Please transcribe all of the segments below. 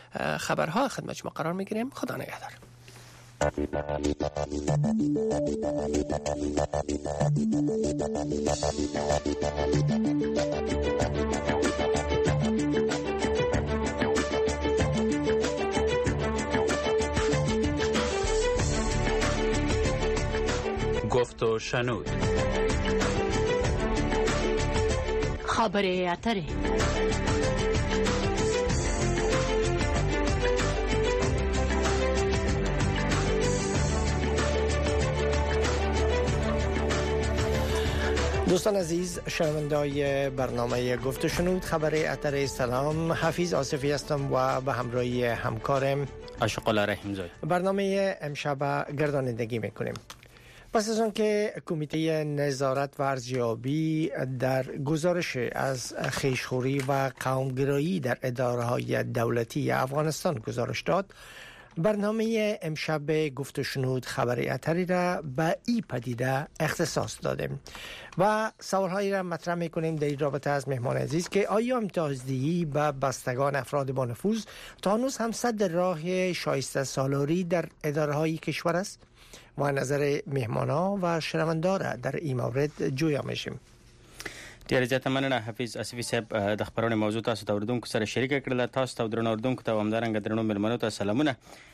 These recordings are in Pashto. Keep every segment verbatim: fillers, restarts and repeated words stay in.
خبرها خدمت شما قرار میگیریم. خدا نگهدار. گفت و شنود. خبر اتره. دوستان عزیز، شنونده‌های برنامه گفت و شنود خبر اتر، سلام. حفیظ آصفی هستم و به همراهی همکارم اشقاله رحیمزاده برنامه امشب گردانندگی میکنیم. پس از آن که کمیته نظارت و ارزیابی در گزارش از خویشخوری و قومگرایی در اداره‌های دولتی افغانستان گزارش داد، برنامه امشب گفت و شنود خبر اتری را به این پدیده اختصاص دادیم و سوالهایی را مطرح میکنیم در این رابطه از مهمان عزیز که آیا امتیازدهی به بستگان افراد با نفوذ تا هنوز هم سد راه شایسته سالاری در اداره‌های کشور است؟ و نظر مهمانا و شنوندار در این مورد جویا میشیم. ډیر زیات مننه حفیظ آصفی صاحب د خبرونې موضوع تاسو ته اوریدونکو سره شریک کړل. تاسو ته درنو اوریدونکو ته همدارنګه درنو مېلمنو ته سلامونه.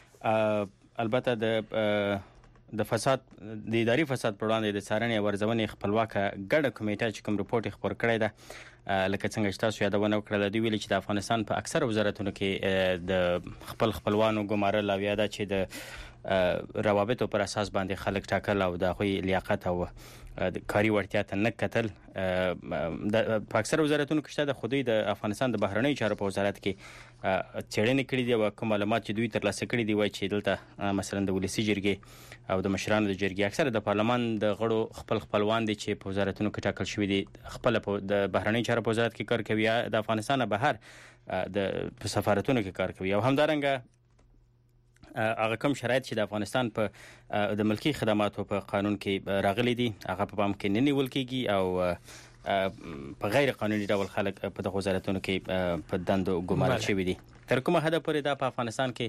البته د د فساد د اداري فساد پر وړاندې د څارنې او ارزونې خپلواکه ګډه کمیټه چې کوم رپورټ خبر کړی ده، لکه څنګه چې تاسو یادونه وکړه، دوی ویلي چې د افغانستان په اکثر وزارتونو کې د خپل خپلوانو ګمارل او یا دا چې د روابطو پر اساس باندې خلک ټاکل او د خپل لیاقت او کاری وړتیا ته نه کتل. په اکثر وزارتونو کې شته د خودی د افغانستان د بهرنیو چارو په وزارت کې څېړنې کړې دي او کوم معلومات چې دوی ترلاسه کړي دي وایي چې دلته مثلا د ولسی جرګې او د مشرانو د جرګې اکثر د پارلمان د غړو خپل خپلوان دي چې په وزارتونو کې ټاکل شوی دي، خپل د بهرنیو چارو په وزارت کې کار کوي، د افغانستان بهر د سفارتونو کې کار کوي او همدارنګه هغه کوم شرایط چې د افغانستان په د ملکی خدماتو په قانون کې راغلي دي هغه په پام کې نه نیول کېږي او په غیر قانوني ډول خلک په دغه وزارتونو کې په دندو ګمارل شوي دي. تر کومه حد پورې دا په افغانستان کې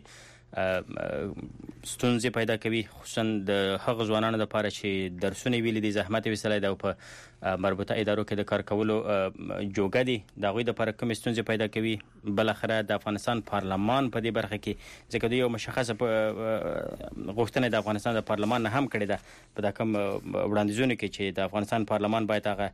ستونزې پیدا کوي، خصوصا د هغو ځوانانو لپاره چې درسونه ویلي دي، زحمت ویستلی دی او په مربوطه ادارو کې د کار کولو جوګه دي، د هغوی لپاره کومې ستونزې پیدا کوي؟ بلاخره د افغانستان پارلمان په دې برخه کې، ځکه دوی یو مشخصه غوښتنه د افغانستان د پارلمان نه هم کړې ده په دا کوم وړاندیزونو کې چې د افغانستان پارلمان باید هغه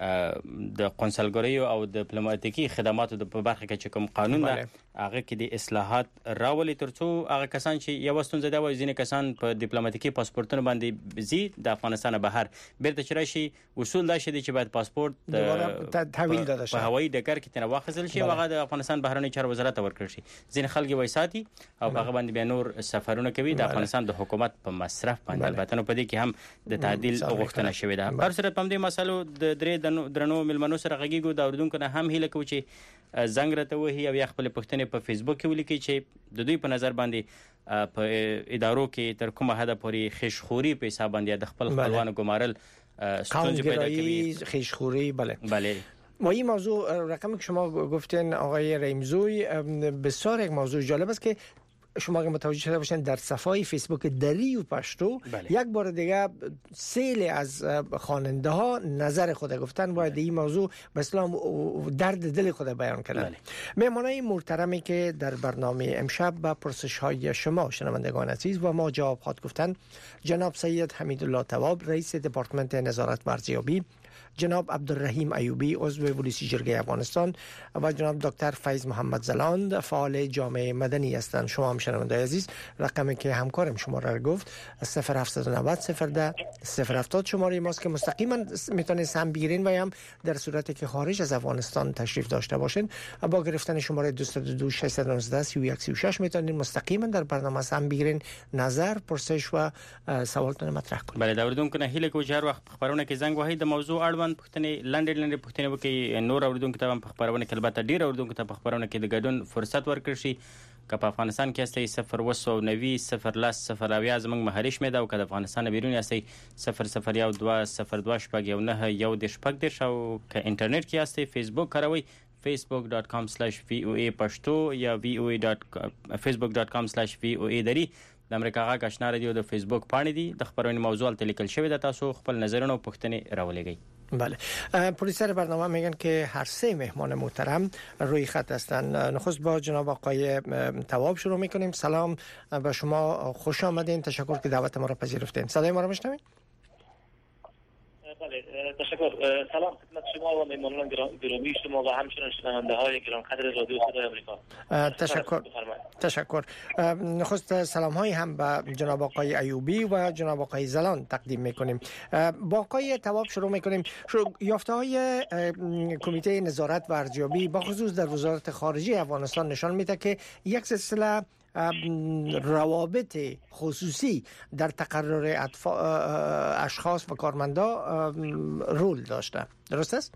د قونسلګریو او د ډیپلوماټیکي خدماتو په برخه کې چې کوم قانون ده هغه کې د اصلاحات راولي، ترڅو هغه کسان چې یو ستونزه ده وایي ځینې کسان په ډیپلوماټیکي پاسپورتونو باندې زی د افغانستان بهر بیرته چې راشي، اصول دا شي چې باید پاسپورت تحویل داده شي، په هوایي ډګر کې تنه واخیستل شي او هغه د افغانستان بهرنی چارو وزارت ته ورکړل شي. ځینې خلک وایي ساتي او هغه باندې بیا نور سفرونه کوي د افغانستان د حکومت په مصرف باندې. البته نو په دې کې هم د تعدیل غوښتنه شوې ده. هر صورت په دې مسلو د درې درنو ملمنو سره غږیږو، د اوریدونکو نه هم هیله کوو چې زنګ راته وهي او یا خپل پوښتنې په فیسبوک کې ولیکي چې د دوی په نظر باندې په ادارو کې تر کومه حد پورې خیشخوري په حساب باندې د خپل خپلوانو ګمارل ستونزې پیدا کوي. خیشخوری بله بله و این موضوع رقمی که شما گفتین آقای رحیمزوی بسیار یک موضوع جالب است که شما اگه متوجه شده باشین در صفحه فیسبوک دری و پشتو بله. یک بار دیگه سیل از خواننده ها نظر خود گفتن باید این موضوع به اسلام درد دل خود بیان کردن. بله. مهمانای محترمی که در برنامه امشب با پرسش های شما شنوندگان عزیز و ما جواب خواهد گفتن، جناب سید حمیدالله تواب رئیس دپارتمنت نظارت و ارزیابی، جناب عبدالرحیم ایوبی عضو ولسی جرګې افغانستان و جناب دکتر فیض محمد زلاند فعال جامعه مدنی هستند. شما هم شنونده عزیز رقمی که همکارم شما را گفت صفر هفت نه صفر صفر ده صفر هفتاد شماره ماست که مستقیما میتونید سهم بگیرین و هم در صورتی که خارج از افغانستان تشریف داشته باشین با گرفتن شماره دو صفر دو شش یک نه سه یک سه شش میتونید مستقیما در برنامه سهم بگیرین، نظر، پرسش و سوالتون مطرح کنید. بله دا اوریدونکو نه هیله کوم چې هر وخت خبرونه کې زنګ وهي د موضوع اړوند پوښتنې لنډې لنډې پوښتنې وکړي، نور اوریدونکو ته هم په خبرونه کې البته ډیر اوریدونکو ته په خبرونه کې د ګډون فرصت ورکړي شي. که په افغانستان کې هستئ صفر وسو نوي صفر لس صفر اویا زموږ محلي شمېره ده او که د افغانستان بیرون هستئ صفر صفر یو دوه صفر دوه شپږ یو نهه یو دېرش شپږ دېرش او که انټرنیټ کې هستئ فیسبوک کاروئ facebook dot com slash v o a پښتو یا v o a facebook dot com slash v o a دری د امریکا غا آشنا رادیو د فیسبوک پاڼې دي د خبرونې موضوع ته لیکل شوی د تاسو خپل نظرونه او پوښتنې راولېږئ. بله، پروډوسر برنامه میگن که هر سه مهمان محترم روی خط هستند. نخست با جناب آقای تواب شروع میکنیم. سلام به شما، خوش آمدین، تشکر که دعوت ما را پذیرفتین. صدای ما را میشنوید؟ بله، تشکر. سلام خدمت شما و مهمانان گرامی شما و همچنین شنونده های گرانقدر رادیو صدای آمریکا. تشکر. تشکر. نخست سلام های هم به جناب آقای ایوبی و جناب آقای زلان تقدیم میکنیم. با آقای تواب شروع میکنیم. یافته های کمیته نظارت و ارزیابی با خصوص در وزارت خارجه افغانستان نشان میده که یک سلسله روابط خصوصی در تقرر اشخاص و کارمندان رول داشته. درست است؟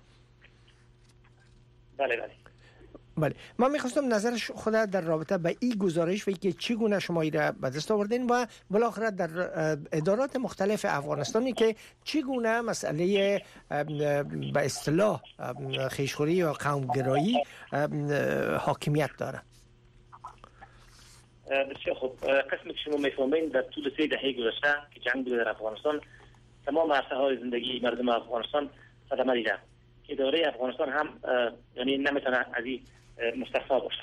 بله بله. بله، من میخواستم نظر خود در رابطه با این گزارش و که چگونه شما ایره به دست آوردین و بالاخره در ادارات مختلف افغانستانی که چگونه مسئله به اصطلاح خویشخوری یا قومگرایی حاکمیت داره. بسیار خوب. قسمی که شما میفهمین در طول سه دهه گذشته که جنگ بوده در افغانستان، تمام عرصه های زندگی مردم افغانستان صدمه دیده که اداره افغانستان هم یعنی نمیتونه از این مستثنا باشه.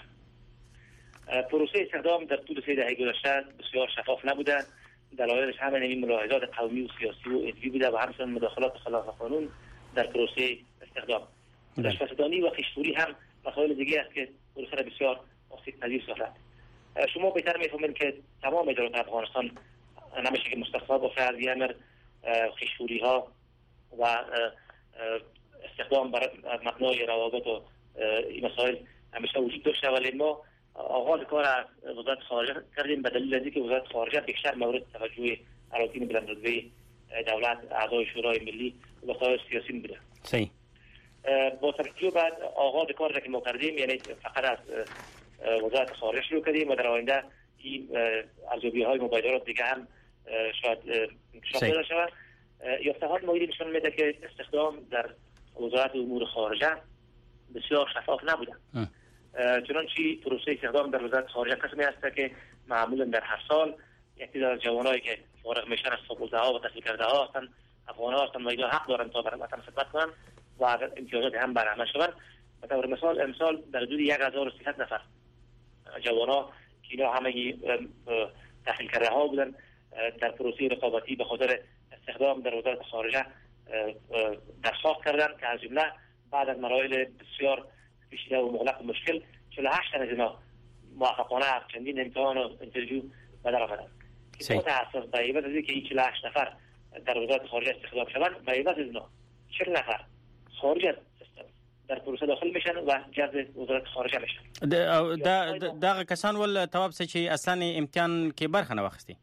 پروسه استخدام در طول سه دهه گذشته بسیار شفاف نبوده. دلایلش همین این ملاحظات قومی و سیاسی و ادبی بوده و همچنین مداخلات خلاف قانون در پروسه استخدام. رشوه‌ستانی و خویشخوری هم مسائل دیگه است که پروسه را بسیار آسیب‌پذیر ساخته. شما بهتر میفهمید که تمام ادارات افغانستان نمیشه که مستثنا باشه از این امر. خویشخوری ها و استخدام بر مبنای روابط و این مسائل همیشه وجود داشته، ولی ما آغاز کار از وزارت خارجه کردیم به دلیل اینکه وزارت خارجه بیشتر مورد توجه اراکین بلندرتبه دولت، اعضای شورای ملی و وسایل سیاسی بوده. صحیح. با توجه به آغاز کار که ما کردیم، یعنی فقط از وزارت خارجه شروع کردیم و در آینده این ارزیابی های مبادرات دیگه هم شاید انکشاف پیدا شود. یافته‌های ما نشان میده که استخدام در وزارت امور خارجه بسیار شفاف نبوده. چنانچه پروسه استخدام در وزارت خارجه قسمی است که معمولا در هر سال یک تعداد از جوانایی که فارغ میشن از فاکولته ها و تحصیل کرده ها هستند، افغان ها هستند و اینا حق دارند تا بر وطن خدمت کنند و امتیازات هم برآمد شوند. به طور مثال امسال در حدود یک هزار و سیصد نفر جوانا که اینا همه تحصیل کرده ها بودن در پروسه رقابتی به خاطر استخدام در وزارت خارجه درخواست کردند که از جمله بعد از مراحل بسیار پیچیده و مغلق و مشکل چهل و هشت تن از اینا موفقانه چندین امتحان و اینترویو به در آمدند. که متاسف به عوض از اینکه این چهل و هشت نفر در وزارت خارجه استخدام شوند، به عوض از اینا چهل نفر خارج از در پروسه داخل میشن و جذب وزارت خارجه میشن. دا دا کسان ول تواب چې اصلا امتحان کې برخه نه واخیستی.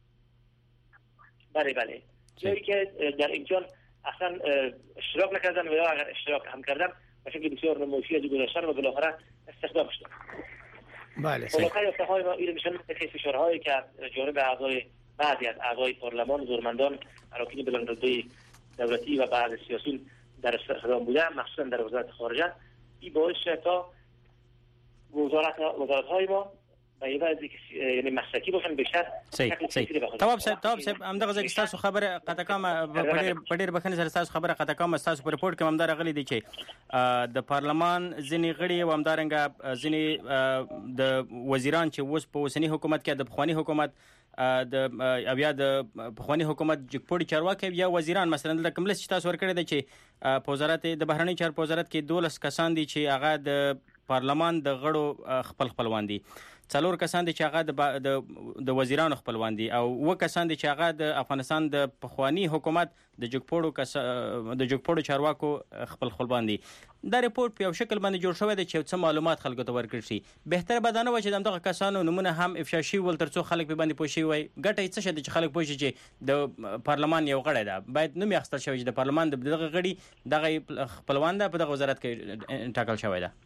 بله بله. جایی که در امتحان اصلا اشتراک نکردن و یا اگر اشتراک هم کردن به شکل بسیار نمایشی از گذاشتن و بالاخره استخدام شدن. بله. بالاخره یافته‌های ما این میشن که فشارهایی که از جانب اعضای بعضی از اعضای پارلمان، زورمندان، اراکین بلندرتبه دولتی و بعض سیاسیون در استخدام بودن، مخصوصا در وزارت خارجه، این باعث شد تا وزارت وزارت‌های ما یعنی مسلکی باشن بیشتر. صحیح صحیح. تواب صاحب تواب صاحب همدغه ځکه تاسو خبره قطع کوم په ډېر بخښنې سره تاسو خبره قطع کوم. تاسو په رپورټ کې هم دا راغلي دي چې د پارلمان ځینې غړي او همدارنګه ځینې د وزیران چې اوس په اوسني حکومت کې د پخواني حکومت د او یا د پخواني حکومت جګپوړي چارواکي یا وزیران مثلا د کوم لست تاسو ورکړی دی چې په وزارت د بهرنی چارو په وزارت کې دولس کسان دي چې هغه د پارلمان د غړو خپل خپلوان دي، څلور کسان دي چې هغه د د وزیرانو خپلوان دي او و کسان دي چې هغه د افغانستان د پخوانی حکومت د جګپوړو کس د جګپوړو چارواکو خپل خپلوان دي. دا ریپورت په یو شکل باندې جوړ شوی دی چې څه معلومات خلکو ته ورکړي شي. بهتر به دا نه وي چې دغه کسانو نمونه هم افشا شي ول ترڅو خلک په باندې پوه شي وي ګټه یې څه شي چې خلک پوه شي چې د پارلمان یو غړی ده، باید نوم یې اخیستل شوی چې د پارلمان دغه غړي دغه خپلوان ده په دغه وزارت کې ټاکل شوی ده.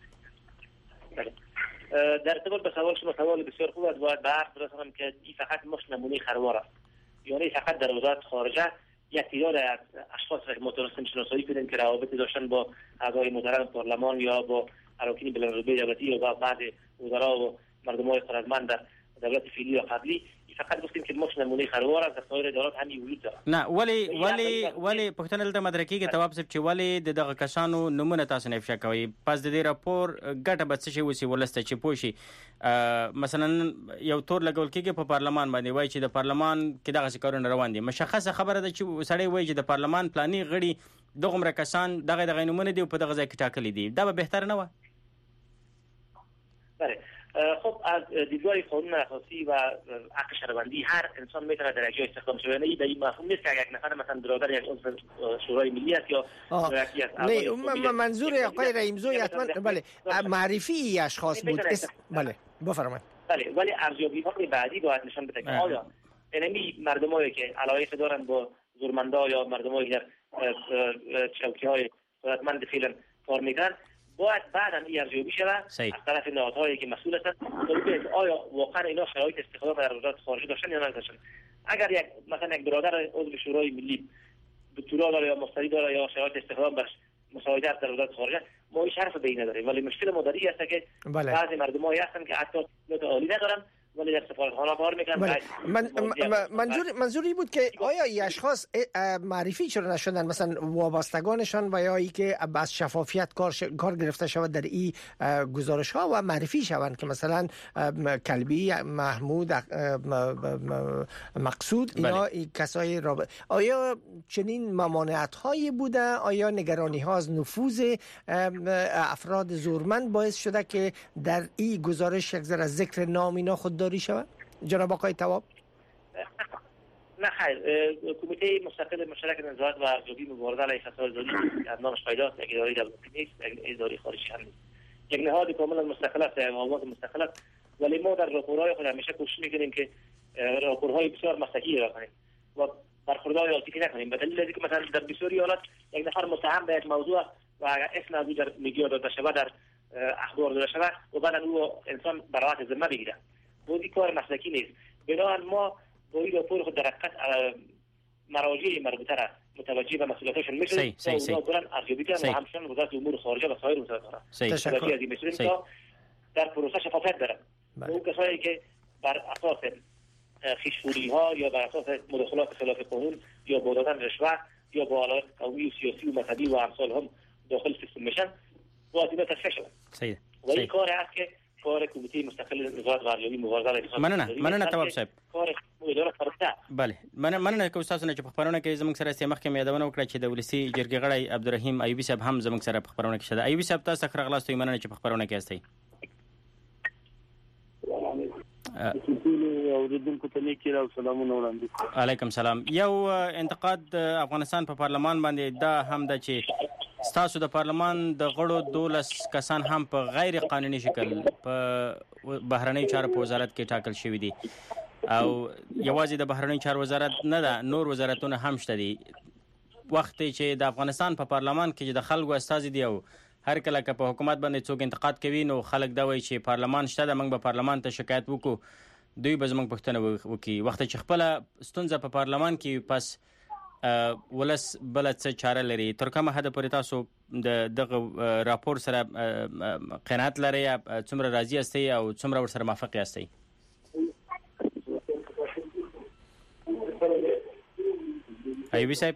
در ارتباط به سوال شما سوال بسیار خوب است. باید به عرض برسانم که این فقط مش نمونه خروار است، یعنی فقط در وزارت خارجه یک تعداد از اشخاص را متوسط شناسایی کنیم که روابطی داشتن با اعضای محترم پارلمان یا با اراکین بلندرتبه دولتی و بعض وزرا و مردمای خردمند دولت فعلی و قبلی فقط گفتیم که مش نمونه خروار از سایر ادارات همین وجود داره. نه ولی ولی ولی پښتنه دلته مدرکې کې تواب صاحب چې ولی د دغه کسانو نمونه تاسو نه افشا کوي پس د دې راپور ګټه به څه شي وسی ولسته چې پوښي مثلا یو تور لګول کېږي په پارلمان باندې وای چې د پارلمان کې دغه کارونه روان دي مشخصه خبره ده چې سړی وای چې د پارلمان پلاني غړي دغه کسان دغه دغه نمونه دی په دغه ځای کې ټاکلي دي دا به بهتر نه و. بله خب از دیدگاه قانون اساسی و حق شهروندی هر انسان میتونه در یک جای استخدام شود. نه در این مفهوم نیست که یک نفر مثلا برادر یک عضو شورای ملی است یا یکی از نه منظور آقای رحیمزوی حتما بله معرفی اشخاص بود. بله بفرمایید. بله ولی ارزیابی های بعدی باید نشان بده که آیا اینمی مردمایی که علاقه دارن با زورمندا یا مردمایی در چوکی‌های قدرتمند فعلا کار میکنن باید بعدا این ارزیابی شود از طرف نهادهایی که مسئول هستند تا ببینید آیا واقعا اینا شرایط استخدام در وزارت خارجه داشتن یا نداشتن. اگر یک مثلا یک برادر عضو شورای ملی دکترا داره یا مستری داره یا شرایط استخدام برش مساعدت در وزارت خارجه ما هیچ حرف به این نداریم ولی مشکل مداری هست که بله. بعضی مردمایی هستن که حتی نوت عالی ندارن ولی در سفارتخانه کار میکنن. من منظور منظوری بود که آیا این اشخاص معرفی چرا نشدن مثلا وابستگانشان و یا ای که از شفافیت کار ش... کار گرفته شود در این گزارش ها و معرفی شوند که مثلا کلبی محمود مقصود اینا ای کسای رابط آیا چنین ممانعت هایی بوده؟ آیا نگرانی ها از نفوذ افراد زورمند باعث شده که در این گزارش یک ذره ذکر نام اینا خود داری شود؟ جناب آقای تواب؟ نه خیر کمیته مستقل مشترک نظارت و ارزیابی مبارزه علیه فساد زادی از نامش پیداست یک اداره دولتی نیست یک اداره خارجی هم نیست یک نهاد کاملا مستقل است یک آواز مستقل است ولی ما در راپورهای خود همیشه کوشش میکنیم که راپورهای بسیار مسلکی را کنیم و برخوردهای عاطفی نکنیم به دلیل اینکه مثلا در بسیاری حالات یک نفر متهم به یک موضوع و اگر اسم از او در میدیا داده شود در اخبار داده شود و بعد او انسان برای ذمه بگیره بودی کار مسلکی نیست. بنابراین ما با این راپور خود در حقیقت مراجع مربوطه را متوجه به مسئولیتشون میشیم تا اونا برن ارزیابی کنن و همچنان وزارت امور خارجه و سایر وزارت ها تشکر از این میشیم تا در پروسه شفافیت دارن. اون کسایی که بر اساس خیشفوری ها یا بر اساس مداخلات خلاف قانون یا با دادن رشوه یا با علاقه قومی و سیاسی و مذهبی و امثال هم داخل سیستم میشن باید اینا تصفیه شون. و این کار است که کار کمیته مستقل نظارت و ارزیابی مبارزه علیه فساد مننه مننه تواب صاحب کار اداره خارجه بله مننه مننه که استاد نه چې په خبرونه کې زموږ سره استماخ کې یادونه وکړه چې د ولسی جرګې غړی عبدالرحیم ایوبی صاحب هم زموږ سره په خبرونه کې شته. ایوبی صاحب تاسو ښه راغلاست مننه چې په خبرونه کې استئ. علیکم سلام. یو انتقاد افغانستان په پارلمان باندې دا هم د چې ستاسو د پارلمان د غړو دولس کسان هم په غیر قانوني شکل په بهرنی چارو په وزارت کې ټاکل شوی دي او یوازې د بهرنی چارو وزارت نه ده نور وزارتونه هم شته دي. وخت چې د افغانستان په پارلمان کې د خلکو استازي دی او هر کله که په حکومت باندې څوک انتقاد کوي نو خلک دا وایي چې پارلمان شته د موږ په پارلمان ته شکایت وکړو دوی به زموږ پوښتنه وکړي. وخت چې خپله ستونزه په پارلمان کې پس ولس بل څه چاره لري تر کومه حد پورې تاسو د دغه راپور سره قناعت لرئ یا څومره راضي یاستئ او څومره ورسره موافق یاستئ؟ ایوبی صاحب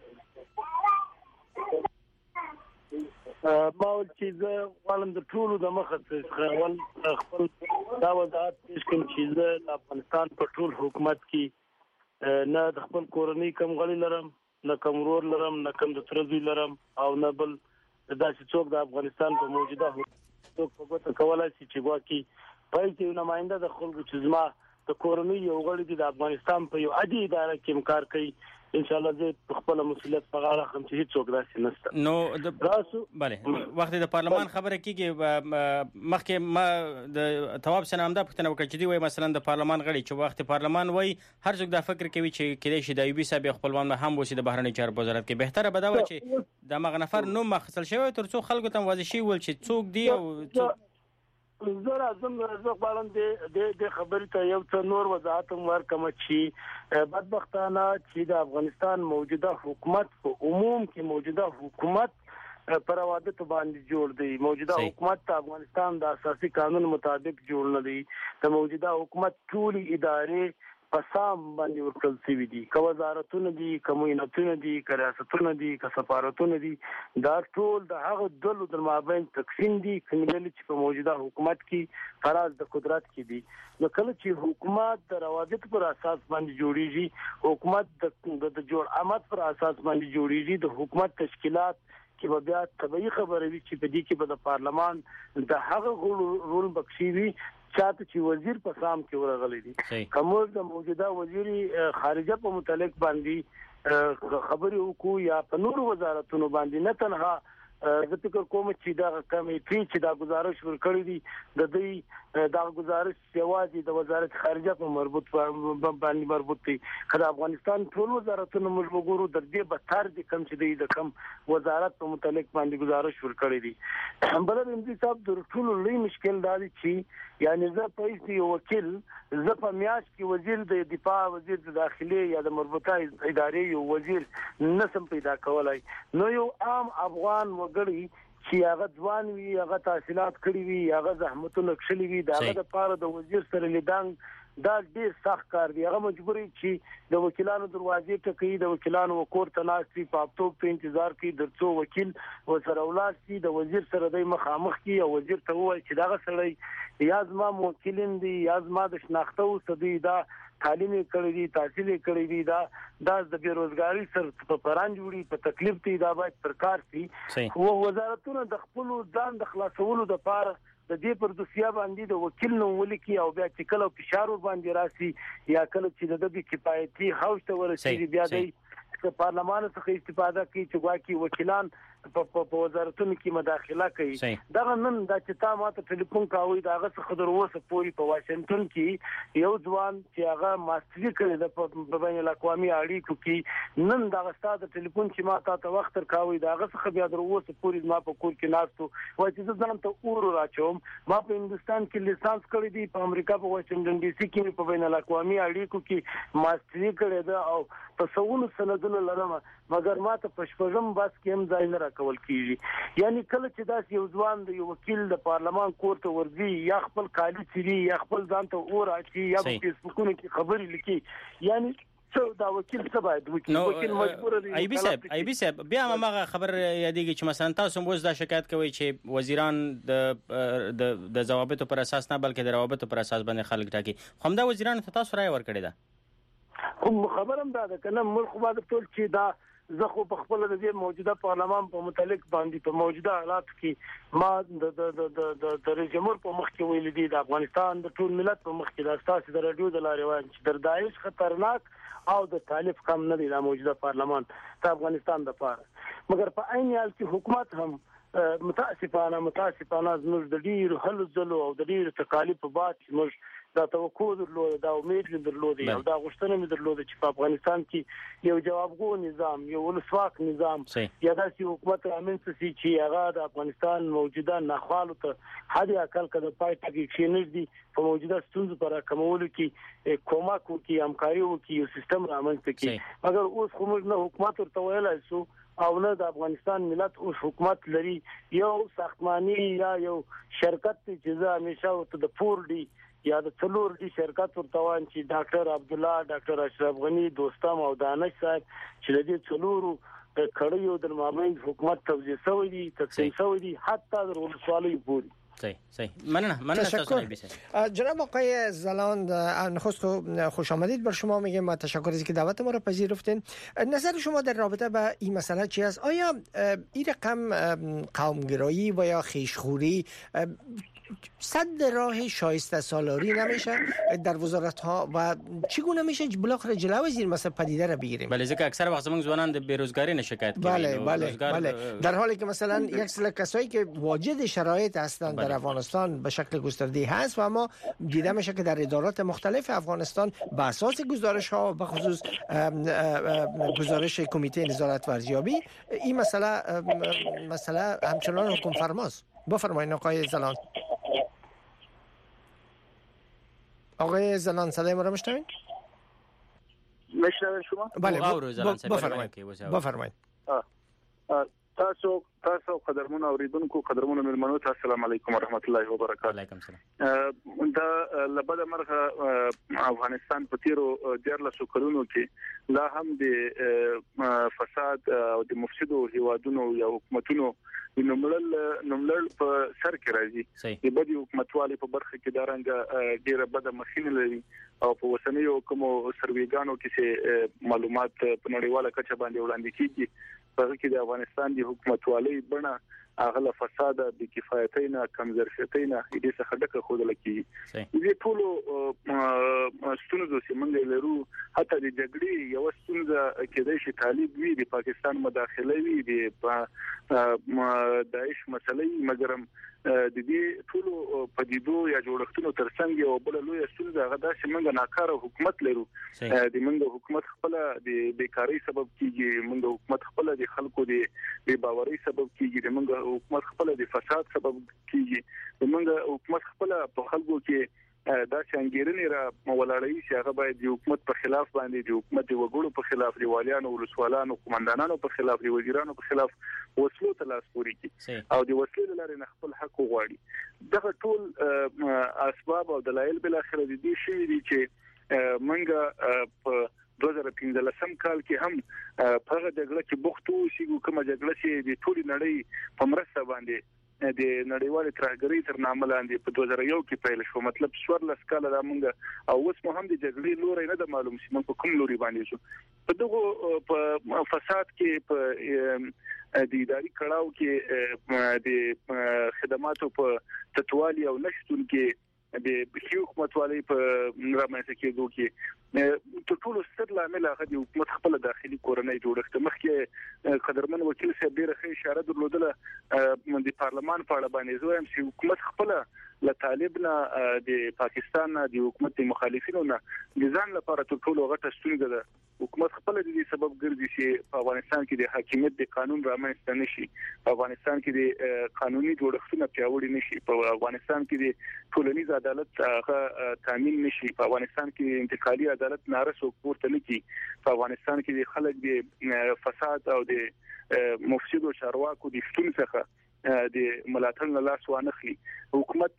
ما ول چې زه غواړم د ټولو د مخه څخه خپل دا وضاحت پیش کړم چې زه د افغانستان په ټول حکومت کې نه د خپل کورنۍ کم غړي لرم نه کم ورور لرم نه کم د تره زوی لرم او نه بل داسې څوک د افغانستان په موجوده څوک په ګوته کولی شي چې ګواکې پای کې یو نماینده د خلکو چې زما د کورنۍ یو غړی دی د افغانستان په یو عادي اداره کې کار کوي ان شاء الله زه خپل مسؤلیت په غاړه اخلم چې هیڅ څوک داسې نشته. نو د بله وخت د پارلمان خبره کیږي مخکې ما د تواب سره همدا پوښتنه وکړه چې دی وایي مثلا د پارلمان غړي چې وخت پارلمان وایي هر څوک دا فکر کوي چې کېدای شي د ایوبي صاحب خپلوان هم وسی د بهرنی چارو وزارت کې بهتره به دا و چې د مغه نفر نوم مخصل شوی تر څو خلکو ته واضح شي ول چې څوک دی او زه راځم زه غواړم د خبرې ته یو څه نور وضاحت ورکړم چې بدبختانه چې د افغانستان موجوده حکومت په عموم کې موجوده حکومت پر روابط باندې جوړ دی. موجوده حکومت ته افغانستان د اساسي قانون مطابق جوړ نه دی. د موجوده حکومت ټول ادارې پسام باندې ورکل شوی دي، که وزارتونه دي، که معینتونه دي، که ریاستونه دي، که سفارتونه دي، دا ټول د هغه ډلو د مابین تقسیم دي کومې ډلې چې په موجوده حکومت کې فراز د قدرت کې دي. نو کله چې حکومت د روابط پر اساس باندې جوړیږي، حکومت د د جوړ آمد پر اساس باندې جوړیږي، د حکومت تشکیلات کې به بیا طبيعي خبره وي چې په دې کې به د پارلمان د هغه رول بخشي وي چاته چې وزیر په سام کې ورغلي دي. کومه د موجوده وزیر خارجه په متعلق باندې خبري وکړو یا په نور وزارتونو باندې، نه تنها زه فکر کوم چې دا کمیټې چې دا گزارش ورکړی دي د دې دا گزارش سیوازي د وزارت خارجه په مربوط باندې مربوط دي. کله افغانستان ټول وزارتونو موږ وګورو د دې بهتر دي کم چې د کم وزارت په متعلق باندې گزارش ورکړی دي. بل د امضي صاحب د ټول لوی مشکل دا دی چې یعنی زه په یو وکیل زه په میاش کې وزیر د دفاع، وزیر د داخلي یا د مربوطه ادارې یو وزیر نسم پیدا کولای. نو یو عام افغان وګړي چې هغه ځوان وي، هغه تحصیلات کړی وي، هغه زحمتونه کړی وي، دا هغه لپاره د وزیر سره لیدان دا ډیر سخت کار دی. هغه مجبوري چې د وکیلانو دروازې ته کوي، د وکیلانو وکور ته ناشتي په اپتوب ته انتظار کوي درڅو وکیل وسره ولار شي، د وزیر سره د مخامخ کی او وزیر ته وایي چې دا غسړی یا زما موکلین دي یا زما د شناخته او سدي دا تعلیم کړی دي، تحصیل کړی دي، دا د بیروزګاری سره په پران جوړي په تکلیف دي، دا باید پرکار شي. او وزارتونه د خپل ځان د خلاصولو د پاره د دې پر دوسیا باندې د وکیل نو ولیکي او بیا چې کله فشار باندې راسي یا کله چې د دې کفایتي هاوس ته ورسېږي بیا د پارلمان څخه استفاده کوي چې واکي وکیلان په وزارتونو کې مداخله کوي. دا نن دا چې تا ماته ټلیفون کاوه دا هغه څه خبر وسه پوری په واشنگټن کې یو ځوان چې هغه ماستری کړی د بین الاقوامي اړیکو کې نن دا غستاد ټلیفون چې ما ته وخت تر کاوه دا هغه څه بیا در وسه پوری ما په کور کې ناستو وای چې ځان ته اور راچوم. ما په هندستان کې لیسانس کړی دی، په امریکا په واشنگټن ډي سي کې په بین الاقوامي اړیکو کې ماستری کړی دا او په سوونو سندونه لرم، مګر ما ته پښپژم بس کې هم ځای نه راکول کیږي. یعنی کله چې داس یو ځوان د یو وکیل د پارلمان کور ته ورځي یا خپل کالي چری یا خپل ځان ته اور اچي یا په فیسبوکونو کې خبرې لیکي، یعنی څه دا وکیل څه باید وکیل وکیل مجبور دی. ای بي صاحب ای بي صاحب بیا هغه خبر یادېږي چې مثلا تاسو موږ دا شکایت کوي چې وزیران د د د ضوابطو پر اساس نه بلکې د روابطو پر اساس باندې خلک ټاکي. خو دا وزیران ته تاسو رائے ورکړی ده؟ کوم خبرم دا ده کنه ملک باندې ټول چې دا زه خو په خپل د دې موجوده پارلمان په متعلق باندې په موجوده حالات کې ما د د د د رئیس جمهور په مخ کې ویل دي د افغانستان د ټول ملت په مخ کې د اساس د رادیو د لارې وایي چې د داعش خطرناک او د طالب کم نه دی د موجوده پارلمان د افغانستان د پاره. مګر په عین حال کې حکومت هم متاسفانه متاسفانه زموږ د ډیر هلو ځلو او د ډیر تکالیف په بعد موږ دا توقع درلوده، دا امید درلوده او دا غوښتنه مې درلوده چې په افغانستان کې یو جوابګو نظام، یو ولسواک نظام یا داسې حکومت رامنځته شي چې هغه د افغانستان موجوده ناخوالو ته حد اقل کده پای ته کېنږدي په موجوده ستونزو پر راکمولو کې کومک وکړي، همکاري وکړي، یو سیستم رامنځته کړي. مګر اوس خو موږ نه حکومت ورته ویلای شو او نه د افغانستان ملت اوس حکومت لري. یو ساختماني یا یو شرکت چې ځا همیشه ورته د فور ډي یا د څلور ډي شرکت ورته وان چې ډاکټر عبد الله، ډاکټر اشرف غنی، دوستم او دانش صاحب چې د دې څلورو د کړیو د مابین حکومت توزیع شوی دي، تقسیم شوی دي حتی د ولسوالۍ پورې. صحیح صحیح مننه مننه تشکر جناب آقای زلاند. نخست خوش آمدید بر شما میگم و تشکر از اینکه دعوت ما را پذیرفتین. نظر شما در رابطه با این مسئله چی است؟ آیا این رقم قومگرایی و یا خیشخوری صد راه شایسته سالاری نمیشه در وزارت ها و چگونه میشه بالاخره جلوی زیر مثلا پدیده را بگیریم؟ بله ذکر اکثر وقت زمان زبانان در بیروزگاری نشکایت میکنن. بله بله بله در حالی که مثلا یک سری کسایی که واجد شرایط هستند در افغانستان به شکل گسترده هست و اما دیده میشه که در ادارات مختلف افغانستان به اساس گزارش ها به خصوص گزارش کمیته نظارت و ارزیابی این مسئله مسئله همچنان حکم فرماست. بفرمایید آقای زلان. آقای زلان صدای ما را میشنوید؟ میشنوید شما؟ بله بفرمایید. بفرمایید. تاسو تاسو قدرمن اوریدونکو قدرمن ملمنو ته السلام علیکم ورحمت الله وبرکاته. وعلیکم السلام. دا لبد مرغه افغانستان په تیرو ډیر له سکرونو کې لا هم د فساد او د مفسدو هیوادونو یا حکومتونو نوملل نوملل په سر کې راځي. د بدی حکومتوالي په برخه کې دارنګ ډیره بده مخینه لري او په وسنیو کوم سرویګانو کې چې معلومات په نړیواله کچه باندې وړاندې کیږي په کې د افغانستان د حکومتوالي بڼه اغله فساد د کفایتینا کمزورتینا دې څخه ډکه خوده لکی دې ټولو ستونزو چې موږ لرو حتی د جګړې یو ستونزه کېدای شي طالب وي د پاکستان مداخله وي د داعش مسلې مګرم د دې ټولو پدیدو یا جوړښتونو ترڅنګ یو بل لوی ستونزه غدا چې موږ ناکاره حکومت لرو د موږ حکومت خپل د بیکاری سبب کیږي موږ حکومت خپل د خلکو د بې باورۍ سبب کیږي د موږ حکومت خپل د فساد سبب کیږي د موږ حکومت خپل په خلکو کې دا څنګهرنی را مولاړی چې هغه باید د حکومت په خلاف باندې د حکومت د وګړو په خلاف د والیانو ولسوالانو قومندانانو په خلاف د وزیرانو په خلاف وسلو تلاش پوری کی او د وسلې لارې نه خپل حق وغواړي دغه ټول اسباب او دلایل بل اخر دي شي دي چې منګه په دوه هزار پنځلسم کال کې هم په هغه جګړه کې بوختو شي کومه جګړه چې د ټولي نړۍ په مرسته باندې د نړیوال ترهګری تر نامه لاندې په دوه هزار یو کې پیل شو مطلب څوارلس کال دا مونږ او اوس مو هم د جګړې لوري نه د معلوم شي مونږ په کوم لوري باندې شو په دغه په فساد کې په د اداري کړهو کې د خدماتو په تطوالي او نشټون کې د حکومتوالي په رامنځته کېدو کې ټول ټول ستر لامل هغه د حکومت خپل داخلي کورنۍ جوړښت مخکې قدرمن وکیل صاحب ډیره ښه اشاره درلودله د پارلمان په اړه باندې زویم چې حکومت خپل له طالب نه د پاکستان نه د حکومت مخالفینو نه د ځان لپاره ټول ټول غټه ستونزه ده حکومت خپل د دې سبب ګرځي چې په افغانستان کې د حاکمیت د قانون رامنځته نشي په افغانستان کې د قانوني جوړښتونو پیاوړي نشي په افغانستان کې د ټولنیز عدالت تامین نشي په افغانستان کې انتقالي عدالت نارسو پورته نکي په افغانستان کې د خلک د فساد او د مفسدو چارواکو د شتون څخه د ملاتړ نه لاس وانخلي حکومت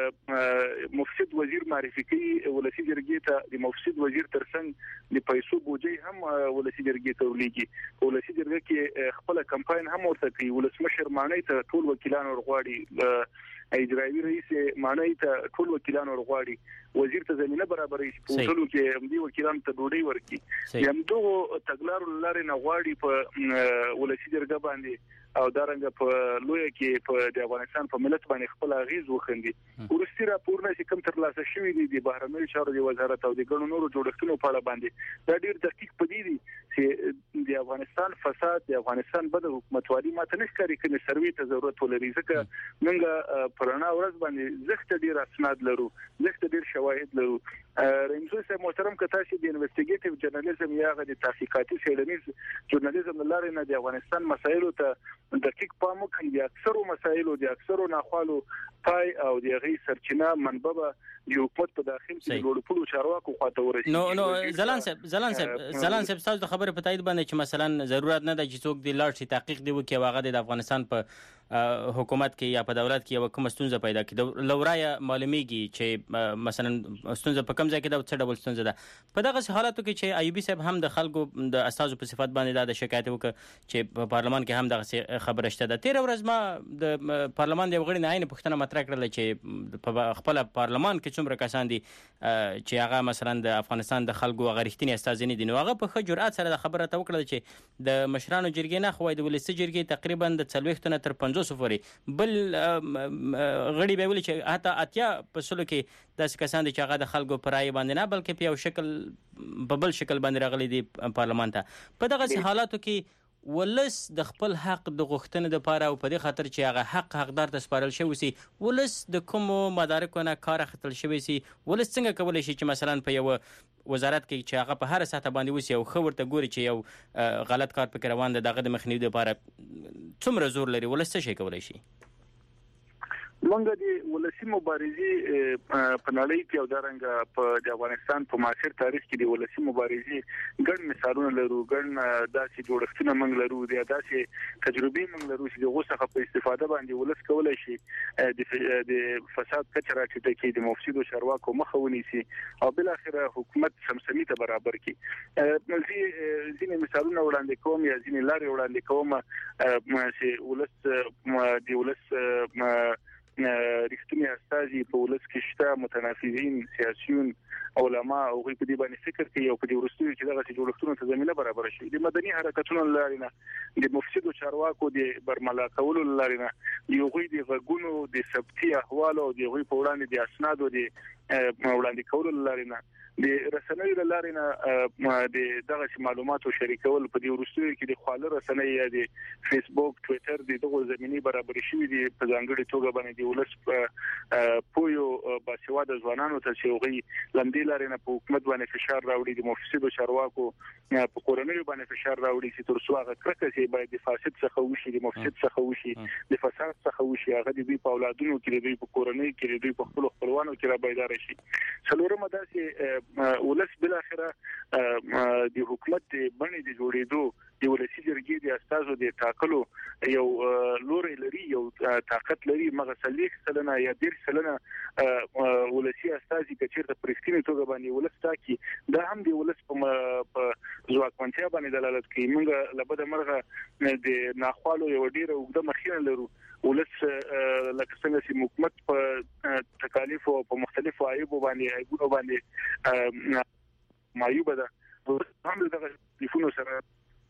مفسد وزیر معرفي کوي ولسی جرګې ته د مفسد وزیر ترڅنګ د پیسو بوجي هم ولسی جرګې ته ولېږي ولسی جرګې کې خپل کمپاین هم ورته کوي ولسمشر معنی ته ټول وکیلان ورغواړي اجرایي رئیس معنی ته ټول وکیلان ورغواړي وزیر ته زمينه برابرې په ټولو کې هم دي وکیلان ته ډوډۍ ورکړي یم دوه تګلارو لارې نه غواړي په ولسی جرګه باندې او دارنګ په لوی کې په د افغانستان په ملت باندې خپل اغیز وخندي ورستي راپورونه چې کوم تر لاسه شوی دي د بهرنیو چارو د وزارت او د ګڼو نورو جوړښتونو په اړه باندې دا ډیر دقیق پدې دي چې د افغانستان فساد د افغانستان بد حکومتوالي ماته نشکاري کني سروي ته ضرورت ولري ځکه موږ پرانا ورځ باندې زخت ډیر اسناد لرو زخت ډیر شواهد لرو رئیس صاحب محترم کته چې د انویسټیګیټیو جرنالیزم یا غو د تحقیقاتي څېړنیز ژورنالیزم لاره نه د افغانستان مسایلو ته دقیق پام کوي د اکثرو مسایلو د اکثرو ناخوالو پای او د غي سرچینه منبع د حکومت په داخل کې ګډوډو چارواکو خاطر ورسي نو نو زلان صاحب زلان صاحب زلان صاحب تاسو د خبره په تایید باندې چې مثلا ضرورت نه ده چې څوک د لاړ شي تحقیق دی وکي واغه د افغانستان په حکومت کې یا په دولت کې یو کوم ستونزه پیدا کړي لورای معلومیږي چې مثلا ستونزه په کوم ځای کې د څه ډول ستونزه ده په دغه حالاتو کې چې ایوبي صاحب هم د خلکو د اساسو په صفات باندې د شکایت وکړي چې په پارلمان کې هم دغه خبره شته ده تیر ورځ ما د پارلمان د وغړي نه عین پښتنه مطرح کړل چې په خپل پارلمان کې څومره کسان دي چې هغه مثلا د افغانستان د خلکو غریښتنی استازینی دي نو هغه په خه جرأت سره د خبره ته وکړل چې د مشرانو جرګې نه خوای د ولسی جرګې تقریبا د څلوېښت نه تر پنځوس فوري بل غړي به ولې چې حتی اتیا په سلو کې داسې کسان دي چې هغه د خلکو پر رائے باندې نه بلکې په یو شکل په بل شکل باندې راغلي دي پارلمان ته په دغه حالاتو کې ولس د خپل حق د غوښتنې لپاره او په دې خاطر چې هغه حق حقدار ته سپارل شوی سي ولس د کوم مدارکو نه کار اخیستل شوی سي ولس څنګه کولای شي چې مثلا په یو وزارت کې چې هغه په هر ساعت باندې وسی او خبر ته ګوري چې یو غلط کار پکې روان دی دغه د مخنیوي لپاره څومره زور لري ولس څه شي کولای شي مونږ د ولسی مبارزې په نړۍ کې او درنګ په افغانستان په معاصر تاریخ کې د ولسی مبارزې ګڼ مثالونه لرو، ګڼ داسې جوړښتونه مونږ لرو، د داسې تجربې مونږ لرو چې دغه څخه په استفاده باندې ولس کولای شي د فساد کچره چې د مفسدو چارواکو مخه ونیسي او بل اخر حکومت سمسمي ته برابر کړي. نو ځینې مثالونه وړاندې کوم یا ځینې لارې وړاندې کوم چې ولس د ولس رښتینی استازي په ولس کې شته، متنافذین، سیاسيون، علما او په دې باندې فکر کوي او په دې ورستیو چې دغه جوړښتونه ته زمينه برابر شي. د مدني حرکتونو لارې نه د مفسدو چارواکو د برملا کولو لارې نه یو غوي د غونو د ثبتي احوال او د غوي په وړاندې د اسنادو د وړاندې کولو لارې نه د رسنیو لارې نه د دغه معلوماتو شریکول په دې ورستیو کې د خواله رسنۍ یا د فیسبوک، ټوئیټر د دغه زميني برابر شوي دي په ځانګړي توګه باندې د ولس پویو باسواده ځوانانو ته چې غوي لمدي لارې نه په حکومت باندې فشار راوړي، د مفسدو چارواکو په کورنیو باندې فشار راوړي چې تر څو هغه کرکه چې باید د فاسد څخه وشي، د مفسد څخه وشي، د فساد څخه وشي، هغه د دوی په اولادونو کې، د دوی په کورنۍ کې، د دوی په خپل خپلوانو کې را بیدار شي. څلورمه دا چې ولس بل اخره د حکومت باندې د جوړېدو د ولسی جرګې د استازو د ټاکلو یو لوري لري، یو طاقت لري، مغسلیک سلنه یا ډیر سلنه ولسی استازي کچیر د پرېکټینې توګه باندې ولس تاکي دا هم د ولس په ځواکمنتیا باندې دلالت کوي. موږ لبد مرغه د ناخوالو یو ډیر وګړه مخینه لرو. ولس لکه څنګه چې حکومت په تکالیف او په مختلفو عیبو باندې عیبونو باندې معیوب ده، هم دغه تلیفونو سره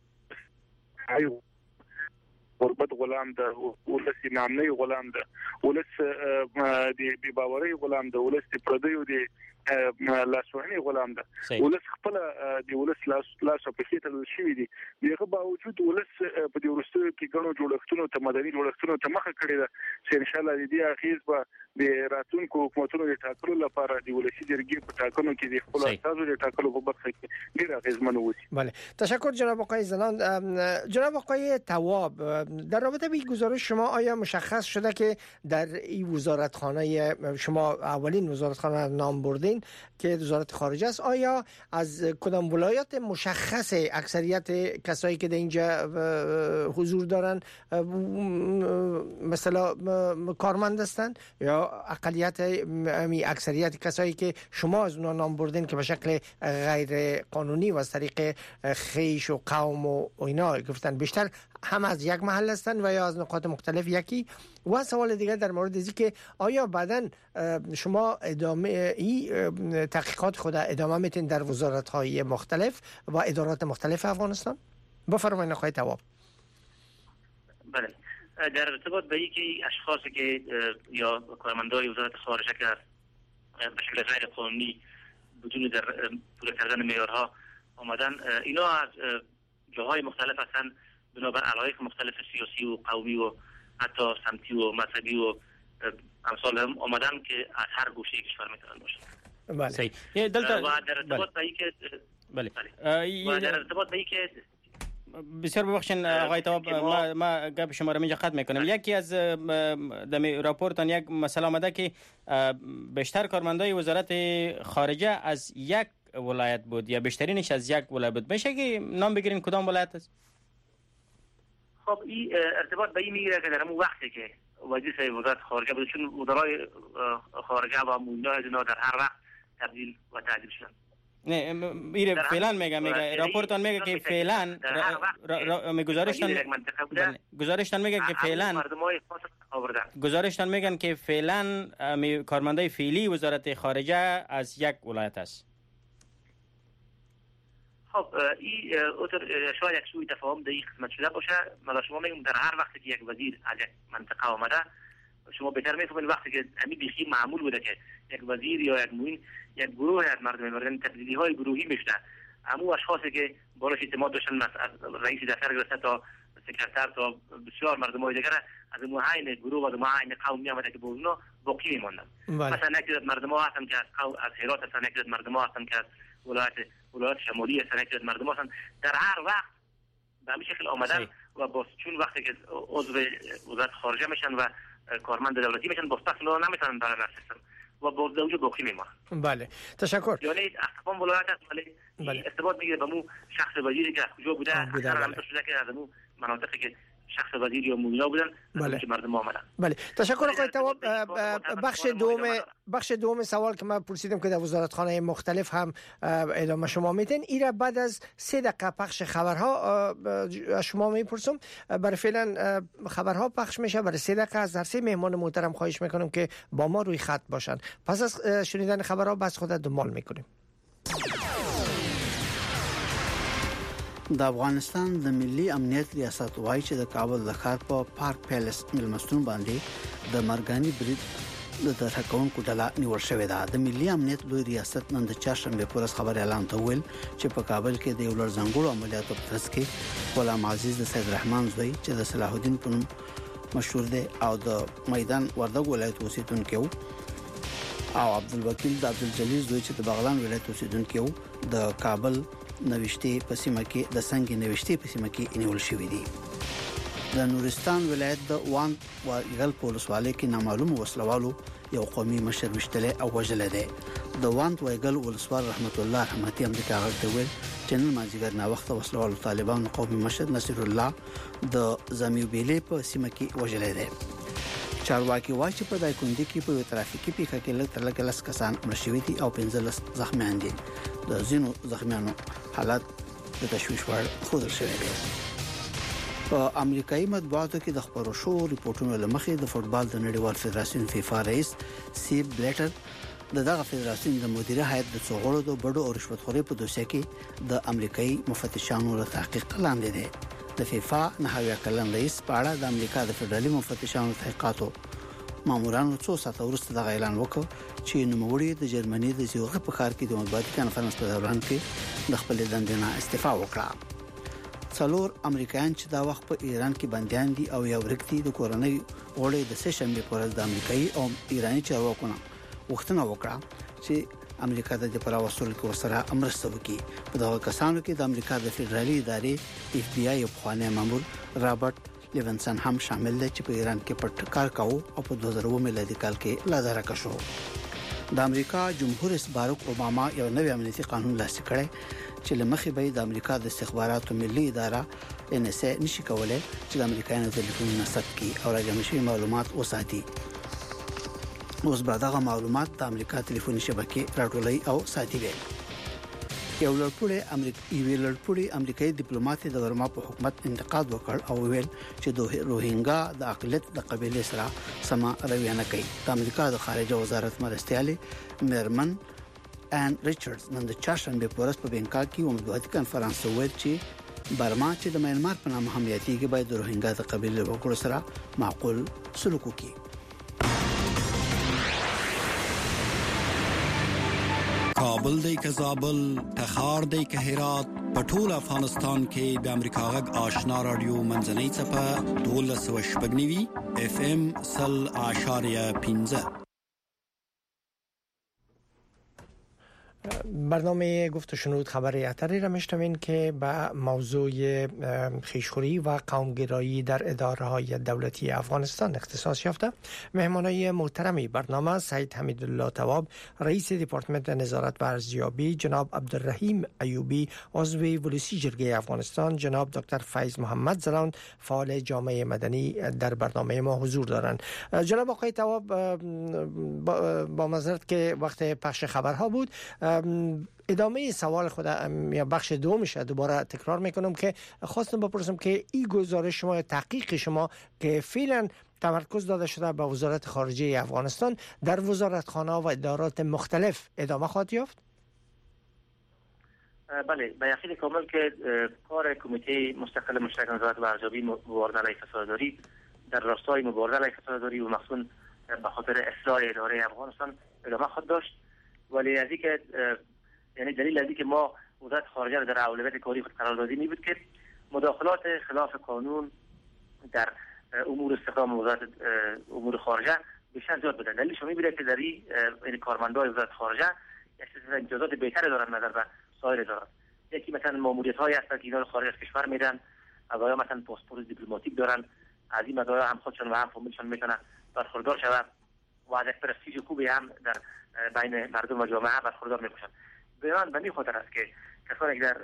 ایو غربت غلام ده، ولس نامنۍ غلام ده، ولس د باوري غلام ده، ولس د پردیو د لاسوهنې غلام ده. ولس خپل د ولس لاس لاس په خېټه شوی دي. دغه باوجود ولس په دې ورستیو کې ګڼو جوړښتونو ته مدني جوړښتونو ته مخه کړې ده چې ان شاء الله د دې اخیز به د راتلونکو حکومتونو د ټاکلو لپاره د ولسی جرګې په ټاکنو کې د خپل استازو د ټاکلو په برخه کې ډیر اغیزمن وسی. بله، تشکر جناب آقای زنان. جناب آقای طواب، در رابطه با گزارش شما آیا مشخص شده که در این وزارتخانه شما اولین وزارتخانه نام بردین که وزارت خارجه است، آیا از کدام ولایات مشخص اکثریت کسایی که در اینجا حضور دارن مثلا کارمند هستند یا اقلیت می اکثریت کسایی که شما از اونها نام بردین که به شکل غیر قانونی و از طریق خیش و قوم و اینا گفتن بیشتر هم از یک محل هستند و یا از نقاط مختلف یکی؟ و سوال دیگر در مورد اینه که آیا بعداً شما ادامه این تحقیقات خود ادامه میتین در وزارت‌های مختلف و ادارات مختلف افغانستان؟ بفرمایید آقای طواب. بله، در ارتباط به اینکه اشخاصی که یا کارمندای وزارت خارجه که به شکل غیر قانونی بدون در پوره کردن معیارها آمدن، اینا از جاهای مختلف هستن بنابر علایق مختلف سیاسی و قومی و حتی سمتی و مذهبی و امثال هم آمدن که از هر گوشه کشور میتونن باشن. بله. صحیح. یه دلتا و در ارتباط به اینکه بله. و در ارتباط به اینکه بسیار ببخشید آقای طواب، ما ما گپ شما رو اینجا ختم میکنم. یکی از دم راپورتان یک مسئله آمده که بیشتر کارمندای وزارت خارجه از یک ولایت بود یا بیشترینش از یک ولایت بود. میشه که نام بگیرین کدام ولایت است؟ خب این ارتباط به این میگیره که در همون وقتی که وزیر وزارت خارجه بود، چون وزرای خارجه و موینای اینا در هر وقت تبدیل و تعدیل شدن. نه میره فعلا میگه میگه راپورتان میگه که فعلا گزارشتان گزارشتان میگه که فعلا گزارشتان میگن که فعلا کارمندای فعلی وزارت خارجه از یک ولایت است. خب این شاید یک سوء تفاهم در این قسمت شده باشه. من شما میگم در هر وقتی که یک وزیر از یک منطقه آمده، شما بهتر میفهمید وقتی که همین بیخی معمول بوده که یک وزیر یا یک معین یک گروه از مردم مردم تبدیلی های گروهی میشده. همون اشخاصی که بالاش اعتماد داشتن از رئیس دفتر گرفته تا سکرتر تا بسیار مردم های دیگر از معین گروه و از معین قوم میامده که با اونا باقی میموندن. مثلا یک مردم ها هستن که از قوم از هرات هستن، یک مردم ها هستن که از ولایت ولایت شمالی هستن، یک مردم ها هستن. در هر وقت به همین شکل آمدن و با چون وقتی که عضو وزارت خارجه میشن و کارمند دولتی میشن مستقلا نمیتونن در سیستم و با اونجا باقی میمونن. بله تشکر. یعنی اقوام ولایت است ولی ارتباط میگیره به مو شخص وزیری که کجا بوده اصلا هم شده که از مو مناطقی که شخص وزیر یا موینا بودن بله. که مردم آمدن. بله تشکر آقای تواب. بخش دوم بخش دوم سوال که من پرسیدم که در وزارتخانه مختلف هم ادامه شما میتین ایرا بعد از سه دقیقه پخش خبرها شما میپرسم. برای فعلا خبرها پخش میشه. برای سه دقیقه از هر سه مهمان محترم خواهش میکنم که با ما روی خط باشن. پس از شنیدن خبرها بس خود دنبال میکنیم. د افغانستان د ملي امنیت ریاست وایي چې د کابل د ښار په پارک پیلس ملمستون باندې د مرګاني برید د ترکون کوټلا نیول شوې ده. د ملي امنیت لوی ریاست نن د چهارشنبه پر ورځ خبر اعلان وکړ چې په کابل کې د یو لړ ځنګړو عملیاتو په ترڅ کې غلام عزیز د سید رحمان زوی چې د صلاح الدین په نوم مشهور دی او د میدان وردګ ولایت اوسیدونکو او عبدالوکیل د عبدالجلیل زوی چې د بغلان ولایت اوسیدونکو د کابل نوشتي په سیمه کې د څنګه نوشتي په سیمه کې نیول شوې دي. د نورستان ولایت د وان او یغل پولیس والي کې نامعلوم وسلوالو یو قومي مشر وشتله او وجل ده. د وان او یغل ولسوال رحمت الله رحمتي امریکا غلطه ویل چې نن مازیګر نا وخت وسلوالو طالبان قومي مشر نصر الله د زمیو بیلې په سیمه کې وجل ده. چارواکي وايي چې په دای کندې کې په ترافیکي پیښه کې لږ تر لږه لس کسان مړ شوي دي او پنځه زخمیان دي. د زینو زخمیانو حالت د تشویش وړ ښودل شوی دی. په امریکایي مطبوعاتو کې د خبرو شو ریپورتونو لمخې د فوتبال د نړیوال فدراسیون فیفا رئیس سیب بلیټر د دغه فدراسیون د مدیره هیئت د څوغړو د بډو او رشوتخورۍ په دوسیه کې د امریکایي مفتشانو له تحقیق لاندې دی. د فیفا نهاوی کلن رئیس په اړه د امریکا د فدرالي مفتشانو تحقیقاتو مامورانو څو ساعته وروسته د اعلان وکړ چې نوموړي د جرمني د زیوغه په ښار کې د مطبوعاتي کانفرنس په دوران کې د خپل دندې نه استعفا وکړه. څلور امریکایان چې دا وخت په ایران کې بنديان دي او یو ورکتي د کورنۍ غړي د سه شنبه پر ورځ د امریکایي او ایراني چارواکو وختونه وکړه چې امریکا د دې پر وسول کې ورسره امرسته وکړي. په دغه کسانو کې د امریکا د فدرالي ادارې اف بی آی افغاني مامور رابرټ لیونسن هم شامل دی چې په ایران کې پټ کار کاوه او په دوه زره میلادي کال کې لاداره کشو. د امریکا جمهور رئیس باراک اوباما یو نوی امنیتي قانون لاسلیک کړی چې لمخې به د امریکا د استخباراتو ملي اداره ان اس ا نشي کولای چې د امریکایانو ټلیفونونه ثبت کړي او راجمع شوي معلومات وساتي. اوس به دغه معلومات د امریکا ټلیفوني شبکې راټولوي او ساتي وي. یو لړپوړی امریکایي ویل لړپوړی امریکایي ډیپلوماټ د برما په حکومت انتقاد وکړ او ویل چې د روهینګا د اقلیت د قبيله سره سما رویه نه کوي. د امریکا د خارجه وزارت مرستيالي مېرمن ان ریچارډز نن د چهارشنبه په ورځ په بینکاک کې مطبوعاتي کانفرنس ویل چې برما چې د میانمار په نامه هم یادېږي باید د روهینګا د قبيله وګړو سره معقول سلوک وکړي. کابل دی که زابل، تخار دی که هرات، په ټول افغانستان کې د امریکا غږ آشنا رادیو منځنۍ څپه دولس سوه شپږ نوي اف ام سل اعشاریه پنځه. برنامه گفت و شنود خبر اتری را میشنوین که به موضوع خویشخوری و قومگرایی در اداره های دولتی افغانستان اختصاص یافته. مهمانای محترمی برنامه سید حمیدالله تواب رئیس دپارتمنت نظارت و ارزیابی، جناب عبدالرحیم ایوبی عضو ولسی جرگه افغانستان، جناب دکتر فیض محمد زلان فعال جامعه مدنی در برنامه ما حضور دارند. جناب آقای تواب با معذرت که وقت پخش خبرها بود، ادامه سوال خود یا بخش دومش دوباره تکرار میکنم که خواستم بپرسم که این گزارش شما یا تحقیق شما که فعلا تمرکز داده شده به وزارت خارجه افغانستان در وزارتخانه و ادارات مختلف ادامه خواهد یافت؟ بله، به یقین کامل که کار کمیته مستقل مشترک نظارت و ارزیابی مبارزه علیه فساداری در راستای مبارزه علیه فساداری و مخصوصا به خاطر اصلاح اداره افغانستان ادامه خواهد داشت. ولی از اینکه یعنی دلیل از اینکه ما وزارت خارجه را در اولویت کاری خود قرار دادیم این بود که مداخلات خلاف قانون در امور استخدام وزارت امور خارجه بیشتر زیاد بوده. دلیلش می بوده که در این کارمندان وزارت خارجه امتیازات بهتری دارن نظر به سایر ادارات. یکی مثلا ماموریت‌هایی هست که اینا رو خارج از کشور میدن، یا مثلا پاسپورت دیپلماتیک دارن، از این مدارا هم خودشون و هم فامیلشون میتونن برخوردار شود و از یک پرستیژ خوبی هم در بین مردم و جامعه برخوردار می‌باشند. بیان به این خاطر است که کسانی که در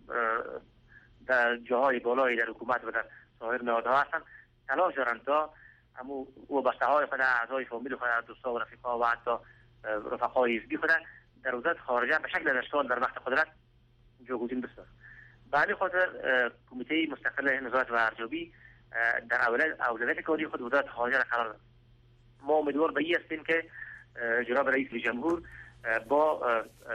در جاهای بالایی در حکومت و در سایر نهادها هستند تلاش دارند تا همو وابسته‌های خود، اعضای فامیل خود، دوستا و رفیقا و حتی رفقای حزبی خود در وزارت خارجه به شکل دستان در وقت قدرت جایگزین بسازند. به همین خاطر کمیته مستقل نظارت و ارزیابی در اولویت کاری خود وزارت خارجه را قرار داد. ما امیدوار به این هستیم که جناب رئیس جمهور با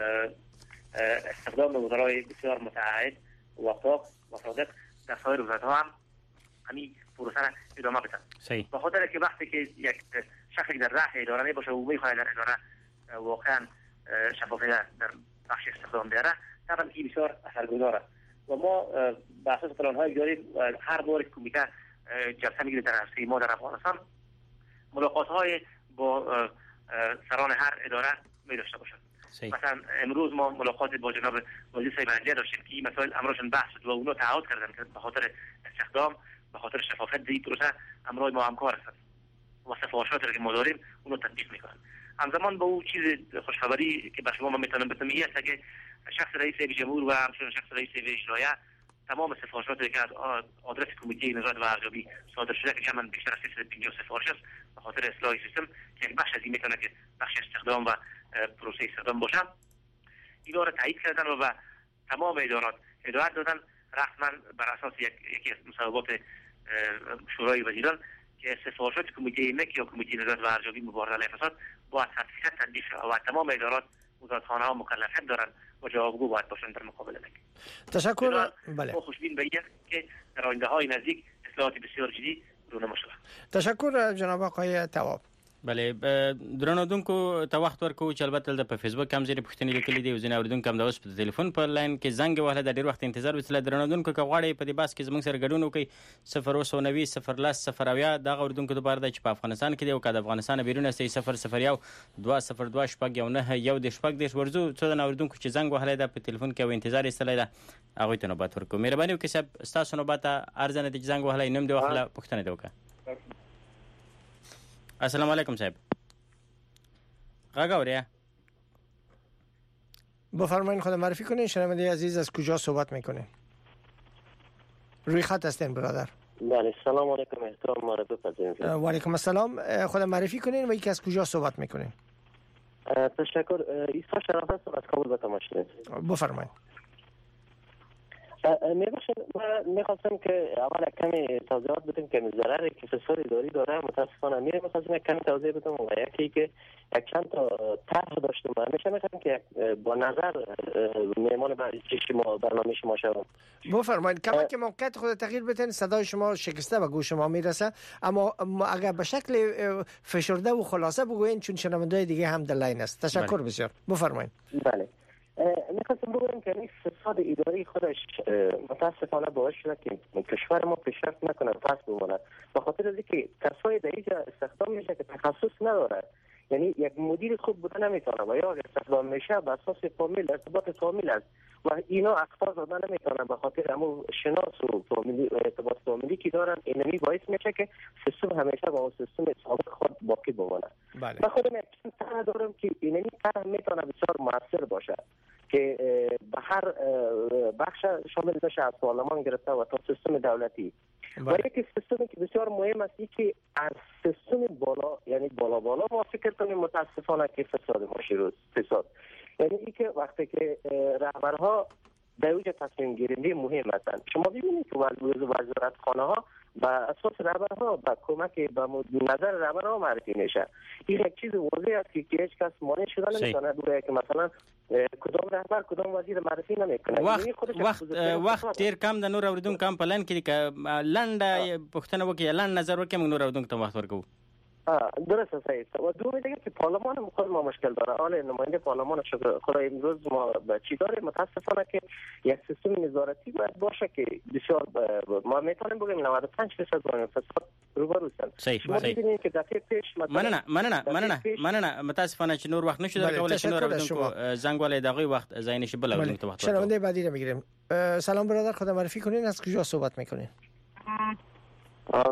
استخدام وزرای بسیار متعهد و وفاق و صادق در سایر وزارت‌ها هم همین پروسه را ادامه بدن. به خاطر که وقتی که یک شخصی در رأس اداره نباشه و میخواد در اداره واقعا شفافیت در بخش استخدام بیاره، طبعا این بسیار اثرگذار است و ما به اساس پلان‌های جاری هر بار کمیته جلسه میگیره در عرصه ما در افغانستان، ملاقات‌های با سران هر اداره می داشته باشند. مثلا امروز ما ملاقات با جناب وزیر صاحب انجا داشتیم که این مسائل امرشون بحث شد و اونا تعهد کردن که به خاطر استخدام، به خاطر شفافیت در این پروسه امروز ما همکار هستند و سفارشاتی که ما داریم اونو تطبیق میکنن. همزمان با اون چیز خوشخبری که به شما من میتونم بگم این است که شخص رئیس جمهور و همچنین شخص رئیس اجرایی تمام سفارشاتی که از آدرس کمیته نظارت و ارزیابی صادر شده که چند بیشتر از سیصد و پنجاه سفارش است به خاطر اصلاح سیستم که یک بخش از این میتونه که بخش استخدام و پروسه استخدام باشه، اینا را تایید کردن و به تمام ادارات هدایت دادن رسما بر اساس یک یکی از مصوبات شورای وزیران که سفارشات کمیته مک یا کمیته نظارت و ارزیابی مبارزه علیه فساد با سرتیفیکت تطبیق شود و تمام ادارات وزارتخانه ها مکلفیت دارند و جوابگو باید باشند در مقابل مک. تشکر. بله. ما خوشبین به این که در آینده های نزدیک اصلاحات بسیار جدی رونما شود. تشکر جناب آقای تواب. بله درنودونکو ته وخت ورکو چې البته د په فیسبوک هم ځینې پوښتنې لیکلې دي او ځینې اوریدونکو هم د اوس په ټلیفون په لاین کې زنګ وهله د ډېر وخت انتظار وسله درنودونکو که غواړئ په دې بحث کې زموږ سره ګډون وکړئ صفر اوه سوه نوي صفر لس صفر اویا دغه اوریدونکو دپاره ده چې په افغانستان کې دی او که د افغانستان بیرون استئ صفر صفر یو دوه صفر دوه شپږ یو نهه یو د شپږ دېرش ورځو څو دنه اوریدونکو چې زنګ وهلی ده په ټلیفون کې او انتظار ایستلی ده هغوی ته نوبت ورکړو. مهرباني وکړئ صاحب ستاسو نوبت ته عرضه نه ده چې زنګ وهلی نوم دې واخله پوښتنه دې وکړه. السلام علیکم صاحب. آقا بفرمایید خود معرفی کنین. شنونده عزیز از کجا صحبت میکنین؟ روی خط هستین برادر. بله سلام علیکم احترام ما را بپذیرید. و علیکم السلام. خود معرفی کنین و یکی از کجا صحبت میکنین؟ تشکر. ایسا شرافت هستم از کابل به تماشا. بفرمایید. میباشد من میخواستم که اول کمی توضیحات بدم که ضرری که فساد اداری داره متاسفانه میره میخواستم یک کمی توضیح بدم و یکی که یک چند تا طرح داشتم و همیشه میخواستم که با نظر میمان برنامه ما برنامه شما شوم. بفرمایید. کما که موقعیت خود تغییر بدین صدای شما شکسته به گوش ما میرسه اما اگر به شکل فشرده و خلاصه بگوین چون شنونده دیگه هم در لاین است. تشکر بله. بسیار. بفرمایید. بله. میخواستم بگویم که این فساد اداری خودش متاسفانه باعث شده که کشور ما پیشرفت نکنه، پس بماند به خاطر از اینکه کسای در اینجا استخدام میشه که تخصص نداره، یعنی یک مدیر خوب بوده نمیتونه و یا استخدام میشه به اساس فامیل ارتباط فامیل است و اینا اخطار داده نمیتونه به خاطر همون شناس و فامیلی ارتباط فامیلی که دارن اینمی باعث میشه که سیستم همیشه با اون سیستم سابق خود باقی بمانه. بله. من خودم یک طرح دارم که اینمی طرح میتونه بسیار موثر باشه که به هر بخش شامل بشه از پارلمان گرفته و تا سیستم دولتی. و یکی سیستمی که بسیار مهم است که از سیستم بالا یعنی بالا بالا ما فکر کنیم متاسفانه که فساد ما شروع فساد یعنی ای که وقتی که رهبرها در اوج تصمیم گیری مهم هستند شما ببینید که وزارت خانه ها با اساس رهبرها با کمک به نظر رهبرها معرفی میشه. این یک چیز واضح است که هیچ کس مانع شده نمیتونه بگه که مثلا کدام رهبر کدام وزیر معرفی نمیکنه. وقت وقت وقت تیر کم د نور اوریدونکو کم پلان کې که لنډه پښتنه وکړي لنډ نظر وکړي موږ نور اوریدونکو ته وخت ورکوو. درست است. و دوم دیگه که پارلمان خود ما مشکل داره. حالا نماینده پارلمان شکر خدا امروز ما چی داریم متاسفانه که یک سیستم نظارتی باید باشه که بسیار ما میتونیم بگیم نود و پنج درصد با فساد روبرو هستند. ما می‌بینیم که دفعه پیش مننه مننه مننه مننه متاسفانه چې نور وخت نشو درکول چې نور اوریدونکو زنگ ولې دغه وخت زاین شي بل اوریدونکو وخت. شنونده بعدی رو میگیریم. سلام برادر خدا معرفی کنین از کجا صحبت میکنین؟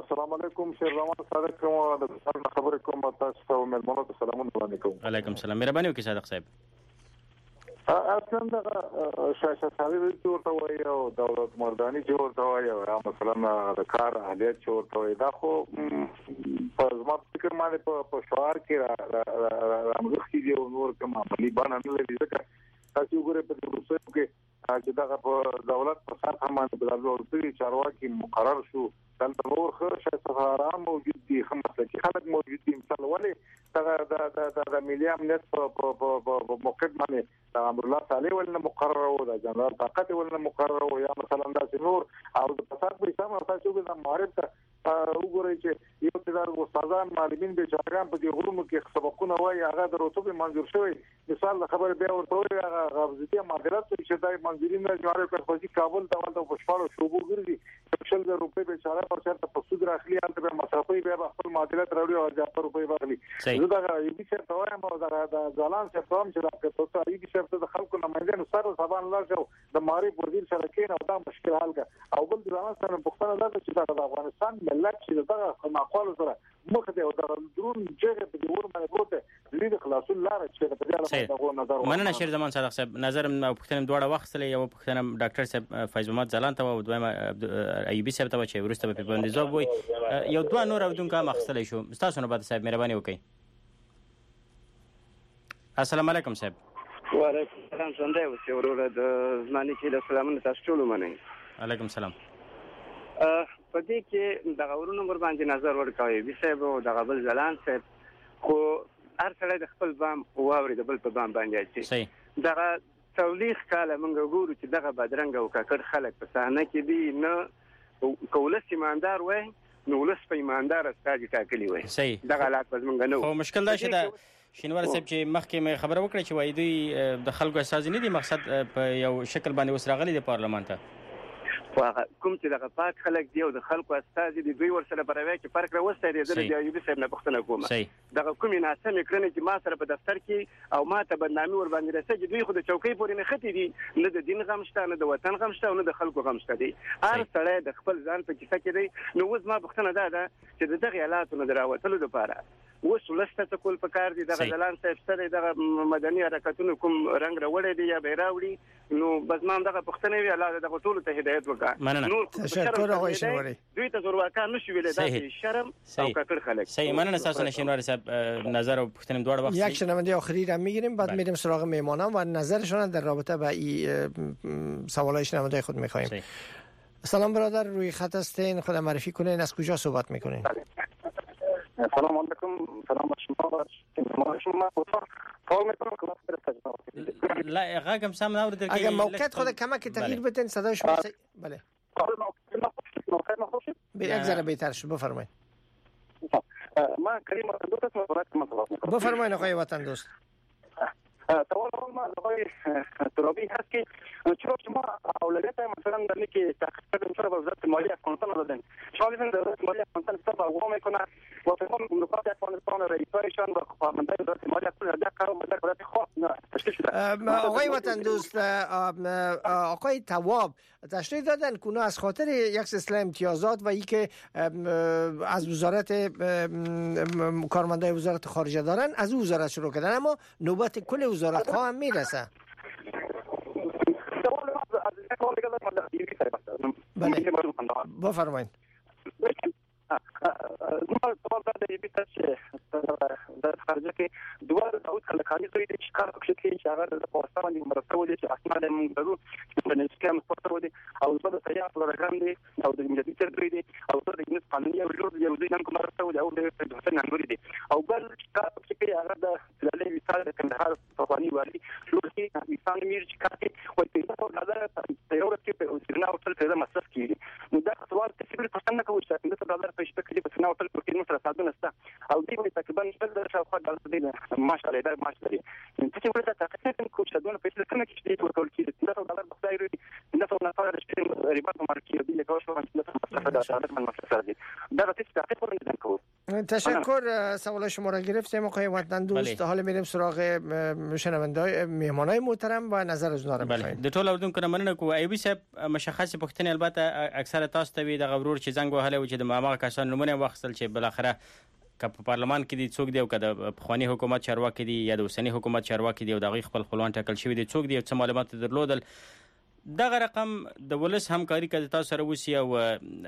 السلام علیکم شیر رحمان صادق کوم د خبرې کوم تاسو ته مېلمنو ته سلامونه وړاندې کوم. علیکم السلام. مهرباني وکړئ صادق صاحب. اصلا د شاشه ساوي ورته وایي او دولت مرداني ورته وایي او مثلا د کار اهلیت ورته وایي. دا خو په زما فکر باندې په شعار کې راځي چې نور کوم عملی باندې نه لري. ځکه تاسو وګورئ په روسو کې چې دا په دولت په سطح باندې د دولتي چارواکي مقرر شو. دلته نور خرشه سفاران موجود دي، خمسلکي خلک موجود دي. مثال ولې دا د د ملي امنیت په په موقع باندې امر الله تعالی ولنه مقرر او د جنرال طاقت ولنه مقرر او یا مثلا د نور او د فساد په سم تاسو د معرفت وګورئ چې یو څلور استادان معلمین به چارګان په دې غرونو کې سبقونه وایي، هغه د رتبه منظور شوی. مثال د خبر بیا ورته وایي هغه غوښتي معذرت چې دای منځرین نه جوړه کړی کابل ته ولته په شپږ شوبو ګرځي شل زره روپۍ به چاره او چرته په سود راخلي البته به مصرفي به خپل معادلات راوړي او ځا په روپۍ باندې. زه دا یو څه ته وایم او دا د ځلان څه کوم چې راکته ته یو څه د خلکو نمائندانو سره سبان لږه د معرفت وزیر سره کې نو دا مشکل حل کا او بل ځان سره پښتنه ده چې د افغانستان ملت چې دغه معقول سره مخ ته او د درون جګه په دور باندې بوته لید خلاصول لار چې په دې اړه دغه نظر مننه شیر زمان صادق صاحب. نظر پښتنه دوړه وخت سره یو پښتنه ډاکټر صاحب فیض محمد ځلان ته او دویمه ایوبی صاحب ته چې ورسته په باندې زوب وي یو دوه نور اودونکو مخصله شو. تاسو نه بعد صاحب مهرباني وکړئ. السلام علیکم صاحب. وعلیکم السلام. څنګه اوسئ وروره د زماني کې له سلامونه تاسو ټول منئ. علیکم السلام. په دې کې د غورونو مر باندې نظر ورکوي به صاحب او د غبل ځلان صاحب خو هر سړی د خپل بام واوري د بل په بام باندې اچي. صحیح. دغه تولیخ کاله موږ ګورو چې دغه بدرنګ او ککړ خلک په صحنه کې دي نه کولس ایماندار وای نو ولس په ایماندار استاد ټاکلی وای. صحیح. دغه حالات په موږ نه خو مشکل دا چې دا شینوار صاحب چې مخکې خبره وکړه چې وای دوی د خلکو اساس نه دي مقصد په یو شکل باندې وسراغلي د پارلمان ته کوم چې دغه پاک خلک دی او د خلکو استازي دی دوی ورسره براوي کې فرق راوستي دی د ایوبي صاحب نه پښتنه کومه دغه کومې ناسمې کړنې چې ما سره په دفتر کې او ما ته بدنامي ور باندې رسېږي دوی خو د چوکۍ پورې نه ختی دي نه د دین غم شته نه د وطن غم شته نه د خلکو غم شته دی. هر سړی د خپل ځان په کیسه کې دی. نو اوس ما پښتنه ده ده چې دغه حالاتو نه دراوتلو لپاره اوس ولسته څه کول پکار دي. دغه ځلان صاحب سره دغه مدني حرکتونو کوم رنگ راوړی دی یا به راوړي نو بس ما دغه پښتنه وی الله دغه ټول ته هدایت وکړه. نور تشکر آقای شینواری. دوی ته زورواکا نشي ویل دا شرم او ککړ خلک. صحیح. مننه تاسو شینواری صاحب. نظر او پښتنه دوړ وخت یک شنونده آخری را میگیریم بعد میریم سراغ مهمانان و نظرشون در رابطه با این سوالای شنونده خود میخوایم. سلام برادر روی خط هستین، خود معرفی کنین، از کجا صحبت میکنین؟ سلام علیکم. سلام شما شما شما فال میکنم که لا غاگم سام نور در اگه موقعیت خود کمک تغییر بدین صدای شما سی... بله به یک ذره بهتر شد. بفرمایید. ما کریم وطن دوست ما برات ما صحبت میکنم. بفرمایید آقای وطن دوست. سوال ما آقای ترابی هست که چرا شما اولویت مثلا در اینکه تحقیق چرا به وزارت مالیه افغانستان دادن؟ شما میگن وزارت مالیه افغانستان سبب اقوام میکنه و فهم مملکت افغانستان رئیسایشان و فرمانده وزارت مالیه افغانستان در قرار مدار وزارت خاص تشکیل شده. آقای وطن دوست آقای تواب تشریح دادن که اونا از خاطر یک سلسله امتیازات و اینکه از وزارت کارمندای وزارت خارجه دارن از او وزارت شروع کردن اما نوبت کل وزارت ها هم میرسه. بله بفرمایید. ما سوال دادی بیت چې د خارجه کې دوه داوود خلکاني دوی د شکار په کې چې هغه د پاکستان باندې مرسته ودی چې اسناد موږ درو د نسکام سپورت ودی او د سیاح پروګرام دی او د ملي تر دوی دی او د انګلیس قانوني او جوړ دی او دوی نن کوم مرسته ودی او د حسین ننګوري دی او بل شکار په کې هغه د فلالي مثال د کندهار افغاني والی جوړ کې مثال میر چې کاټي او په ډالر په یو ورځ کې په سیرنا او تل په مصرف کیږي. نو دا سوال تفصیل پښتنه کوي چې د ډالر په شپه کې په سیرنا او تل په کې مسره ساتونه ستا او دوی تقریبا شل شاوخوا ډالر دی ماشاءالله دا ماشاءالله چې څه ورته تاسو کوم څه دونه پیسې کوم چې دې ورکول کیږي دا ډالر بخای لري دا څو نفر چې ریبات مارکې دی له کوم څه چې دا ډالر من مسره دي دا د څه تحقیق ورنه کوي. تشکر. سوال شما را گرفتیم آقای وطن دوست. حالا میریم سراغ شنونده‌های مهمانای محترم و نظر از اونها را می‌خوایم. د ټول اردوونکو نه مننه کوو. ایوبي صاحب مشخصه پوښتنې البته اکثره تاسو ته وي دغه ورور چې زنګ وهلی و چې د هغه کسانو نومونه یې واخیستل چې بالاخره که په پارلمان کې دي څوک دی او که د پخواني حکومت چارواکي دي یا د اوسني حکومت چارواکي دي او د هغوی خپل خپلوان ټاکل شوي دي څوک دي او څه معلومات یې درلودل. دغه رقم د ولس همکاري که د تاسو سره وسي او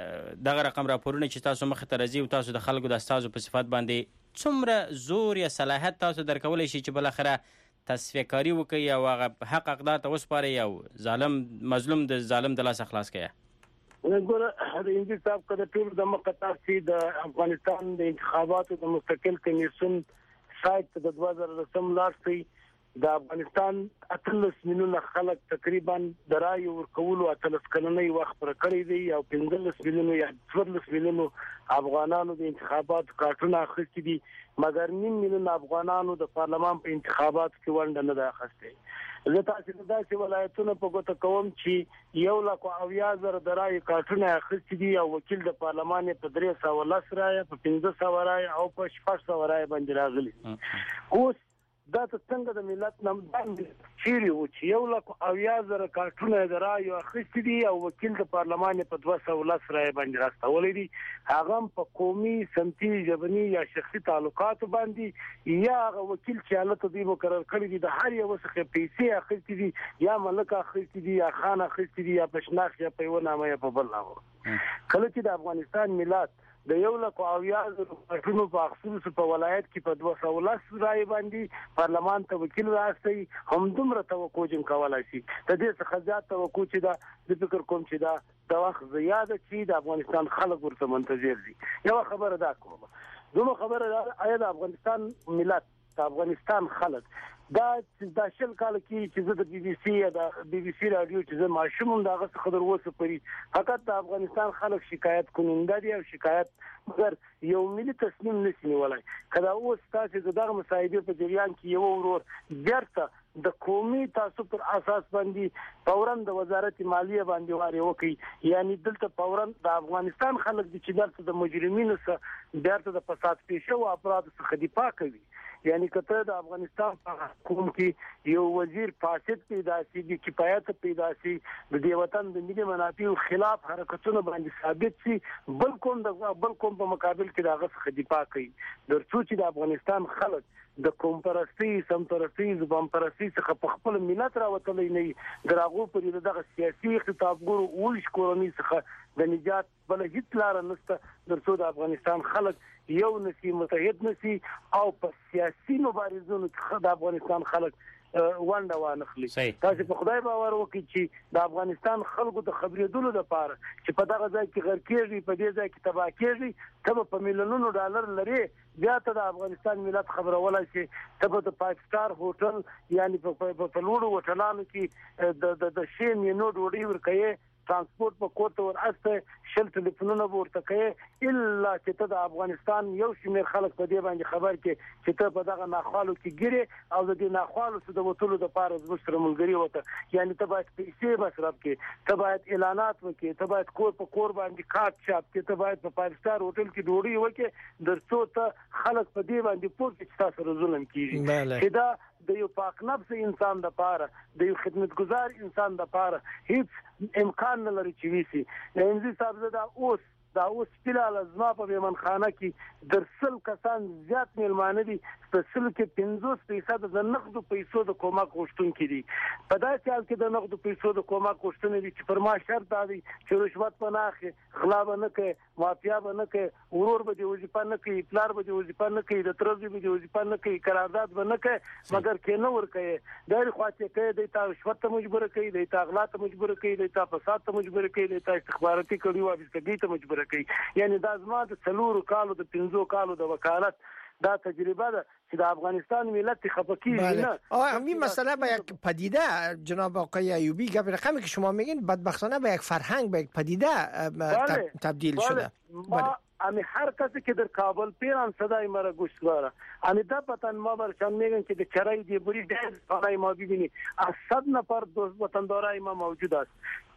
دغه رقم راپورونه چې تاسو مخې ته راځي او تاسو د خلکو د استازو په صفت باندې څومره زور یا صلاحیت تاسو درکولی شي چې بالاخره تصفیه کاری وکړي او هغه حق اقدار ته وسپاري او ظالم مظلوم د ظالم د لاسه خلاص کړي؟ وګوره د انجینر صاحب کده ټول د مقطع سي د افغانستان د انتخاباتو د مستقل کمیسیون سایت د دوه زره لسم لارسي د افغانستان اتلس میلیونه خلک تقریبا د رای ورکولو اتلس کلنۍ وخت پر کړی دی او پنځلس میلیونه یا څوارلس میلیونه افغانانو د انتخاباتو کارتونه اخیستي دي مګر نیم میلیونه افغانانو د پارلمان په انتخاباتو کې ونډه نه ده اخیستې. زه تاسو ته داسې ولایتونه په ګوته کوم چې یو لک او اویا زره د رای کارتونه اخیستي دي او وکیل د پارلمان په درې سوه لس رای په پنځه سوه رای او په شپږ سوه رای باندې راغلي. اوس دا څنګه د ملت نام چیرې و چې یو لک او اویا زره کارتونه د رای اخیستي دي او وکیل د پارلمان په دوه سوه لس رای باندې راستولي دي هغه په قومي سمتي ژبني یا شخصي تعلقات باندې یا هغه وکیل چې حالت دی مقرر کړی دي د هر یو څخه پیسې اخیستي دي یا ملک اخیستي دي یا خان اخیستي دي یا پښناخ یا په ونامه یا په بل نامه. کله چې د افغانستان ملت د یو لک او اویا زره کارتونو په اخیستلو په ولایت کې په دوه سوه لس رای باندې پارلمان ته وکیل راستي هم دومره توقع جن کولای شي د دې څخه زیات توقع چې دا د فکر کوم چې دا د وخت زیاده چې د افغانستان خلک ورته منتظر دي. یو خبره دا کوم دومره خبره دا آیا د افغانستان ملت د افغانستان خلک دا د شل کال کې چې د بي بي سي یا د بي بي سي رادیو چې زه ماشوم دغه څخه در وسه پري فقط د افغانستان خلک شکایت کوونکي دي او شکایت مګر یو ملي تصمیم نشي نیولای. کله اوس تاسو دغه مصايبه په جریان کې یو ورور بیرته د قومي تعصب پر اساس باندې فورن د وزارت مالیه باندې واره وکي یعنی دلته فورن د افغانستان خلک د چې دلته د مجرمینو سره بیرته د فساد پیښه او افراد څخه دفاع کوي. یعنی کته د افغانستان په حکومت کې یو وزیر فاسد پیدا شي د کفایت پیدا شي د دې وطن د ملي منافعو خلاف حرکتونه باندې ثابت شي بل کوم د بل کوم په مقابل کې دغه څخه دفاع کوي درڅو چې د افغانستان خلک د کوم پرستی سم پرستی زبان پرستی څخه په خپل ملت راوتلې نه دراغو پر دغه سیاسي خطابګرو او شکورنی څخه د نجات بل هیڅ لار نشته درڅو د افغانستان خلک یو نسی متحد نسی او په سیاسي مبارزونو کې د افغانستان خلک وانډه وانخلي. تاسو په خدای باور وکړئ چې د افغانستان خلکو د خبرېدلو لپاره چې په دغه ځای کې غر کېږي په دې ځای کې تباہ کېږي ته په میلیونونو ډالر لري بیا ته د افغانستان ملت خبرولای شي ته په فایو سټار هوټل یعنی په لوړو هوټلانو کې د د شی مینو ډوډۍ ورکوي ترانسپورت په کوټه ورسته شل ټلیفونونه ورته کوي الا چې ته د افغانستان یو شمېر خلک په دې باندې خبر کې چې ته په دغه ناخوالو کې ګیره او د دې ناخوالو څخه د وټولو د پاره زموږ سره ملګری وته یعنی ته باید پیسې مصرف کې ته باید اعلانات وکې ته باید کور په کور باندې کارت چاپ کې ته باید په فایو سټار هوټل کې ډوډۍ وکې درڅو ته خلک په دې باندې پوه چې تاسو سره ظلم کیږي چې دا د یو پاک نفس انسان د پاره د یو خدمتګزار انسان د پاره هیڅ امکان نه لري چې ویسي انځي صاحب زدا اوس دا اوس پیلا لازمه په میمنخانه کې درسل کسان زیات میلمانه دي په سل کې پنځوس فیصد د نقدو پیسو د کومک غوښتونکي دي په داسې حال کې د نقدو پیسو د کومک غوښتنې دي چې پر ما شرط دی چې رشوت په نه اخلي غلا به نه کوي مافیا به نه کوي ورور به د وظیفه نه کوي پلار به د وظیفه نه کوي د ترځي به د وظیفه نه کوي قرارداد به نه کوي مګر کې نه ور کوي ډېر خواته کوي د تا رشوت ته مجبور کوي د تا غلا ته مجبور کوي د تا فساد ته مجبور کوي د تا استخباراتي کړي او بسګي ته مجبور کوي یعنی دا زما د څلورو کالو د پنځو کالو د وکالت دا تجربه ده چې د افغانستان ملت خپکی نه آه همین مسئله به یک پدیده جناب آقای ایوبی گپ رقمی که شما میگین بدبختانه به یک فرهنگ به یک پدیده تب... تبدیل بله. شده ما امی هر کسی که در کابل پیران صدای مرا گوش داره امی دا پتن ما برشان میگن که در چرای دی بری دید خانه ما ببینی از صد نفر وطندارای ما موجود است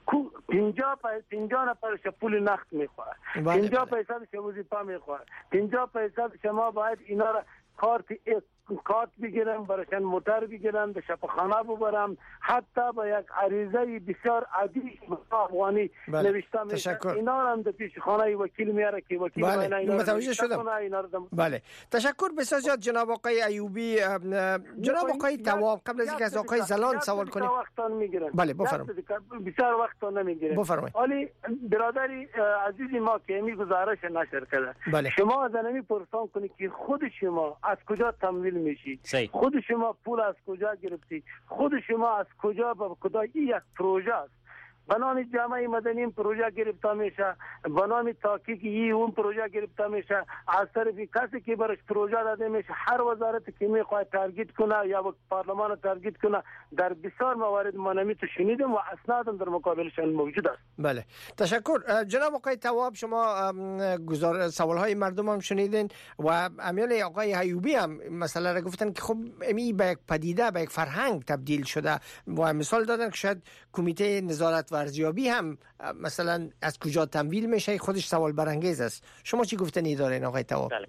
پنجاه پنجاه نفر پول نقد میخواد، پنجاه درصد شما وظیفه میخواد، پنجاه درصد شما باید اینا را کارت کارت بگیرم، براشن موتر بگیرم، به شفاخانه ببرم، حتی با یک عریضه بسیار عادی افغانی نوشته میشه. اینا هم در پیش خانه وکیل میاره که وکیل بله. اینا متوجه شدم. بله بسیار بسیار زیاد جناب آقای ایوبی. جناب آقای تواب قبل از اینکه از آقای زلان سوال کنیم وقتان میگیرن. بله بفرمایید. بسیار وقتان نمیگیرن. بفرمایید. ولی برادری عزیزی ما که می گزارش نشر کرده، بله. شما از نمی پرسان کنید که خود شما از کجا تمویل میشی؟ سی. خود شما پول از کجا گرفتی؟ خود شما از کجا به کجا؟ این یک پروژه است. به نام جامعه مدنی پروژه گرفته میشه، به نام تحقیق این اون پروژه گرفته میشه، از طرف کسی که برش پروژه داده میشه هر وزارت که میخواد تارگت کنه یا پارلمان تارگت کنه. در بسیار موارد ما نمی تو شنیدم و اسنادم در مقابلشان موجود است. بله تشکر. جناب آقای تواب شما گزار سوال های مردم هم شنیدین و امیال آقای ایوبی هم مسئله را گفتن که خب امی به یک پدیده به یک فرهنگ تبدیل شده و مثال دادن که شاید کمیته نظارت و ارزیابی هم مثلا از کجا تمویل میشه خودش سوال برانگیز است. شما چی گفتنی دارین آقای تواب؟ بله.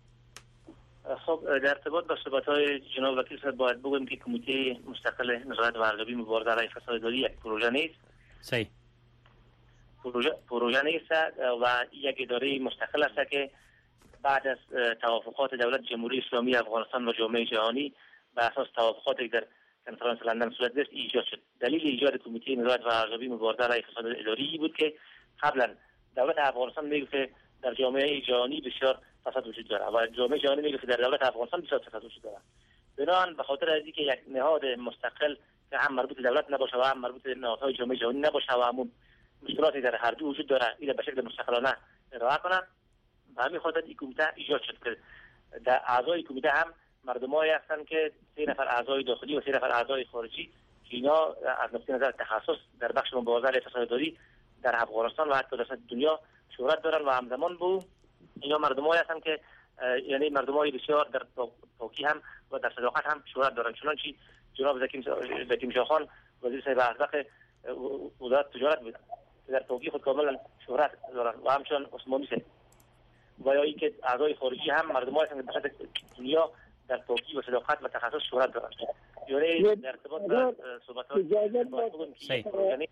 خب در ارتباط با صحبت‌های جناب وکیل صاحب باید بگم که کمیته مستقل نظارت و ارزیابی مبارزه علیه فساد اداری یک پروژه نیست. صحیح. پروژه پروژه نیست و یک اداره مستقل است که بعد از توافقات دولت جمهوری اسلامی افغانستان و جامعه جهانی بر اساس توافقاتی در کنفرانس لندن صورت گرفت ایجاد شد. دلیل ایجاد کمیته نظارت و ارزیابی مبارزه علیه فساد اداری بود که قبلا دولت افغانستان میگه در جامعه جهانی بسیار فساد وجود داره و جامعه جهانی میگه در دولت افغانستان بسیار فساد وجود داره. بنابراین به خاطر از اینکه یک نهاد مستقل که هم مربوط به دولت نباشه و هم مربوط به نهادهای جامعه جهانی نباشه و همون مشکلاتی در هر دو وجود داره، این به شکل مستقلانه ارائه کنن. به همین خاطر این کمیته ایجاد شد که در اعضای کمیته هم مردمایی هستند که سه نفر اعضای داخلی و سه نفر اعضای خارجی که اینا از نقطه نظر تخصص در بخش مبارزه علیه فساد اداری در افغانستان و حتی در دنیا شهرت دارن و همزمان با اینا مردمایی هستند که یعنی مردمای بسیار در پاکی هم و در صداقت هم شهرت دارن. چنانچه جناب زکیم شاه خان وزیر صاحب ازبق وزارت تجارت بودن که در پاکی خود کاملا شهرت دارن و همچنان عثمانی صاحب و یا اینکه اعضای خارجی هم مردمایی هستند که در دنیا در پاکی و صداقت و تخصص شهرت دارن. یعنی در ارتباط با صحبت‌ها بگم که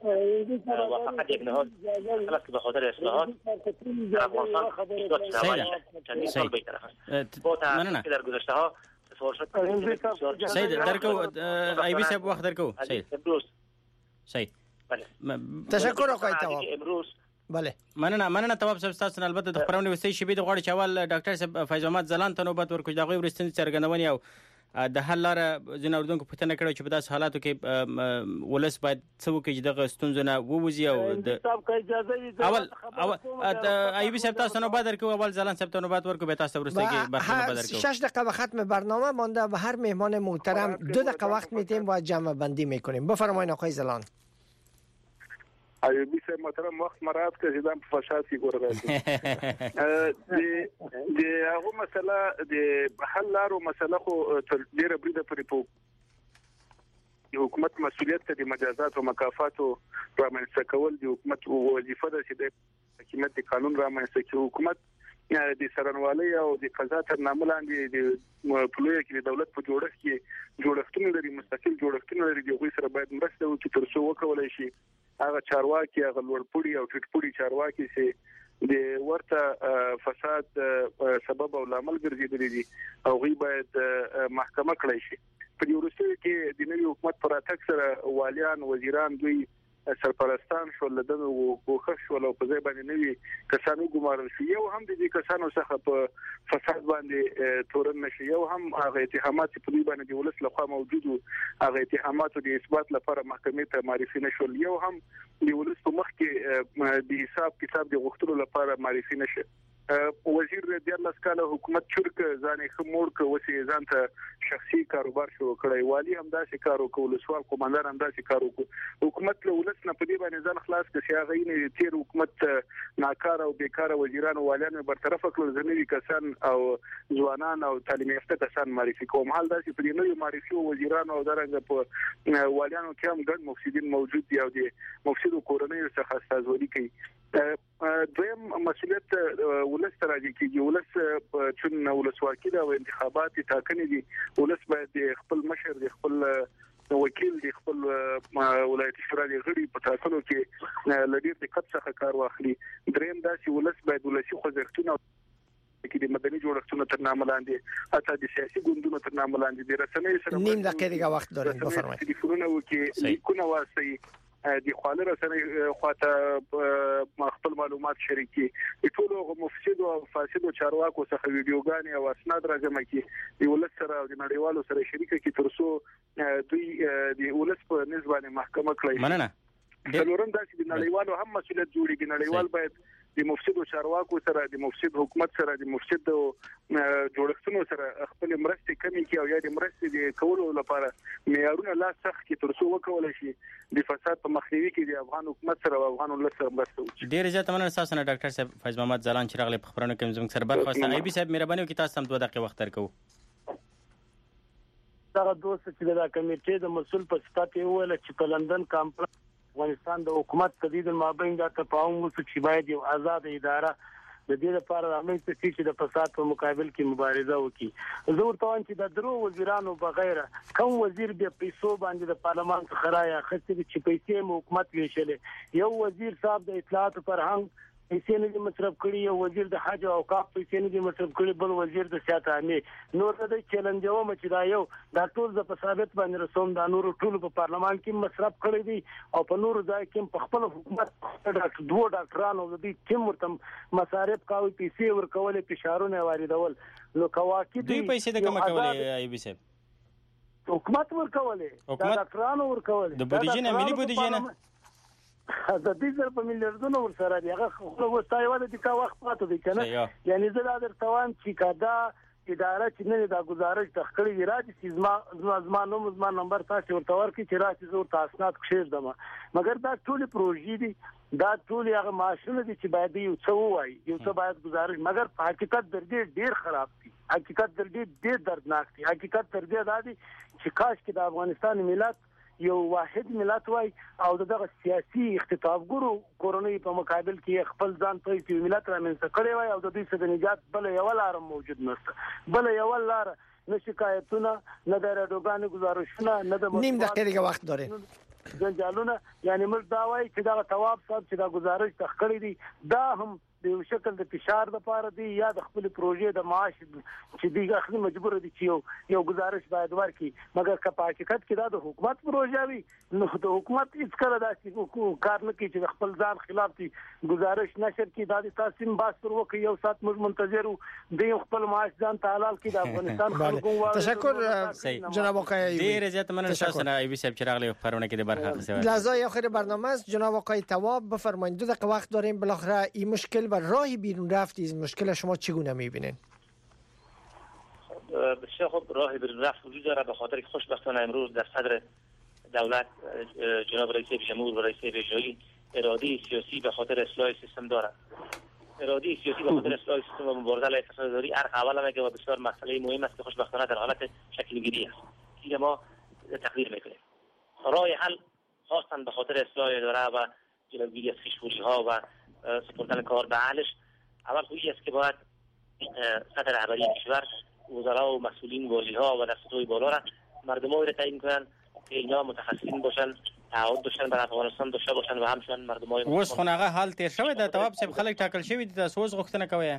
و فقط یک نهاد مثلا که به خاطر اصلاحات در افغانستان ایجاد شده و چندین سال به طرف است. با تأسف که در گذشته ها سوال شد سید درکو ایبی صاحب وخت درکو سید امروز سید بله تشکر آقای تواب. امروز بله مننه مننه تواب صاحب تاسو البته د خبرونه وستې شي به د غوړ چوال ډاکټر صاحب فیض احمد زلان ته نوبت ورکړي دا غوي ورستنی څرګندونې او د حل لاره ځین اردوونکو پوښتنه کړې چې په داس حالاتو کې ولس باید څه وکړي چې دغه ستونزونه ووځي او د اول اول ایوبی صاحب تاسو نوبت درکو اول زلان صاحب ته نوبت ورکو به تاسو ورسته کې برخه بدرکو. شش دقیقه به ختم برنامه مانده و هر مهمان محترم دو دقیقه وقت میدیم و جمع بندی میکنیم. بفرمایید آقای زلان. ایوبی صاحب محترم وخت مراد کړي دا په فشار کې ګور راځي د د هغه مسله د حل لارو مسله خو تر ډیره بریده پرې په حکومت مسؤلیت ته د مجازات او مکافات او رامنځته کول د حکومت وظیفه ده چې د حکومت د قانون رامنځته کوي. حکومت د سرنوالي او د قضا تر نامه لاندې د پلوی کې د دولت په جوړښت کې جوړښتونه لري، مستقل جوړښتونه لري، د غوي سره باید مرسته وکړي تر څو وکولای شي هغه چارواکي هغه لوړپوړي او ټیټپوړي چارواکي چې د ورته فساد سبب او لامل ګرځېدلي دي او غي باید محکمه کړی شي. په دې ورسته کې د نوي حکومت پر اتک سره والیان وزیران دوی سرپرستان شو لدن او کوخښ شو او په ځای باندې نوي کسانو ګمارل شي. یو هم د دې کسانو څخه په فساد باندې تورن نشي، یو هم هغه اتهامات په دې باندې د ولس لخوا موجودو هغه اتهامات د اثبات لپاره محکمې ته معرفي نشول، یو هم د ولس په مخ کې د حساب کتاب د غوښتلو لپاره معرفي نشي. وزیر دیارلس کاله حکومت چرک ځانې خمور کو وسی ځانته شخصي کاروبار شروع کړی والی هم داسې کار وکول سوال کومندان هم داسې کار وکړ حکومت له ولس نه په دې باندې ځان خلاص کړي چې هغه نه تیر حکومت ناکاره او بیکاره وزیران او والیان برطرف کړل ځنوي کسان او ځوانان او تعلیم یافته کسان معرفي کوم حال داسې په دې نوې معرفي وزیران او درنګ په والیانو کې هم ګڼ مفسدين موجود دي او د مفسدو کورنۍ څخه استازولي کوي دویم مسؤلیت ولس ته راځي چې ولس چون ولسواکي او انتخابات ټاکنې دي ولس باید خپل مشر د خپل وکیل د خپل ولایتي شورا د غړي په ټاکلو کې لډیر دقت څخه کار واخلي دریم دا چې ولس باید ولسی خوځښتونه کې د مدني جوړښتونو تر نامه لاندې حتی د سیاسي ګوندونو تر نامه لاندې د رسنۍ سره نیم دقیقه دیگه وخت داریم بفرمایید ټلیفونونه وکي لیکونه واسي د خالر سره خواته خپل معلومات شریکي ټول مفسد او فاسد چارواکو څخه ویډیوګانې او اسناد راځم کی د ولس سره او د نړیوالو سره شریکه کی ترسو دوی د ولس په نسبانه محکمه کړی مننه څلورم داسې د نړیوالو هم مسؤلیت جوړیږي نړیوال باید د مفسد چارواکو سره د مفسد حکومت سره د مفسد جوړښتونو سره خپل مرستې کمی کی او یا د مرستې د کولو لپاره معیارونه لا سخت کی ترسو وکول شي د فساد په مخنیوي کې د افغان حکومت سره او افغان ولس سره مرسته وکړي. ډیر زیات مننه تاسو نه ډاکټر صاحب فیض محمد زلان چې راغلی په خبرونه کې زموږ سره برخواسته. ای بي صاحب مهرباني وکړئ تاسو هم دوه دقیقې وخت درکو. دا دوست چې دا کمیټې د مسول په صفت یې ویل چې په لندن کانفرنس افغانستان د حکومت تدید المابین د تفاهم وسو چې باید یو آزاد اداره د دې لپاره رامنځته شي چې د فساد په مقابل کې مبارزه وکړي. زه ورته وایم چې د درو وزیرانو بغیر کوم وزیر به پیسو باندې د پارلمان څخه رایا خسته چې پیسې حکومت ویشلې یو وزیر صاحب د اطلاعات فرهنګ پیسې نه مصرف کړي یو وزیر د حج او اوقاف پیسې نه مصرف کړي بل وزیر د سیاست عامه نور د چیلنج و مچ دا یو دا ټول د ثابت باندې رسوم دا نور ټول په پارلمان کې مصرف کړي دي او په نور ځای کې په خپل حکومت د دوه ډاکټرانو د دې ټیم ورته مصارف کاوي پیسې ورکول فشارونه واردول نو کواکې دوی پیسې د کومه کولې ای بي صاحب حکومت ورکول دا ډاکټرانو ورکول د بودیجې نه ملي بودیجې نه د دې سره په میلیارډونو ور سره دی هغه خو وستایو د دې کا وخت پاتې دی کنه یعنی زه دا درته وایم چې کدا اداره چې نه دا گزارش تخکړی دی راځي چې زما زما نوم زما نمبر تاسو ورته ورکړي چې راځي زه تاسو اسناد کښیر دم مګر دا ټول پروژې دي دا ټول هغه ماشونه دي چې باید یو څو وای یو څه باید گزارش مګر په حقیقت در دې ډیر خراب دي حقیقت در دې ډیر دردناک دي حقیقت در دې دا دي چې کاش کې د افغانستان ملت یو واحد ملت وای او دغه سیاسي اختطافګرو کورونی په مقابل کې خپل ځان په یو ملت رامنځته کړی وای او د دې څخه نجات بل یو لار موجود نشته بل یو لار نه شکایتونه نه د راډوګانو گزارشونه نه د نیم دقیقه وخت دارین جنجالونه یعنی موږ دا وای چې دا تواب صاحب چې دا گزارش تخکړی دي دا هم د یو شکل د فشار د پاره دی یا د خپل پروژې د معاش چې دیګه اخلي مجبور دي چې یو یو گزارش باید ورکړي مګر که په حقیقت کې دا د حکومت پروژه وي نو د حکومت هیڅ کله داسې کار نه کوي چې خپل ځان خلاف دي گزارش نشر کړي دا د تاسو باس پر وکړي یو سات موږ منتظر دی خپل معاش ځان تعال کړي د افغانستان خلکو تشکر جناب آقای ډیر زیات مننه تاسو نه ای بي صاحب چې راغلی خبرونه کې د برخه اخیستل لحظه اخر برنامه است جناب آقای تواب بفرمایید دو دقیقه وقت داریم بالاخره این مشکل و راهی بیرون رفت از مشکل شما چگونه می‌بینید؟ بسیار خوب راه بیرون رفت وجود داره به خاطر که خوشبختانه امروز در صدر دولت جناب رئیس جمهور و رئیس ویژه‌ای اراده سیاسی به خاطر اصلاح سیستم دارد. اراده سیاسی به خاطر اصلاح سیستم و مبارزه علیه فساداری ارق اول میگه و بسیار مسئله مهم است که خوشبختانه در حالت شکل‌گیری است. که ما تقدیر میکنیم. راه حل خاصا به خاطر اصلاح اداره و جلوگیری از خشخوری‌ها و سپردن کار به اهلش اول خویی است که باید سطح رهبری کشور وزرا و مسئولین والی‌ها و دستگاه بالا را مردم‌ها را تعیین کنند که اینا متخصصین باشن تعهد داشتن بر افغانستان داشته باشن و همچنین مردم‌های اوس خو هغه حال تیر شوی د تواب صاحب خلک ټاکل شوی دي تاسو اوس غوښتنه کوي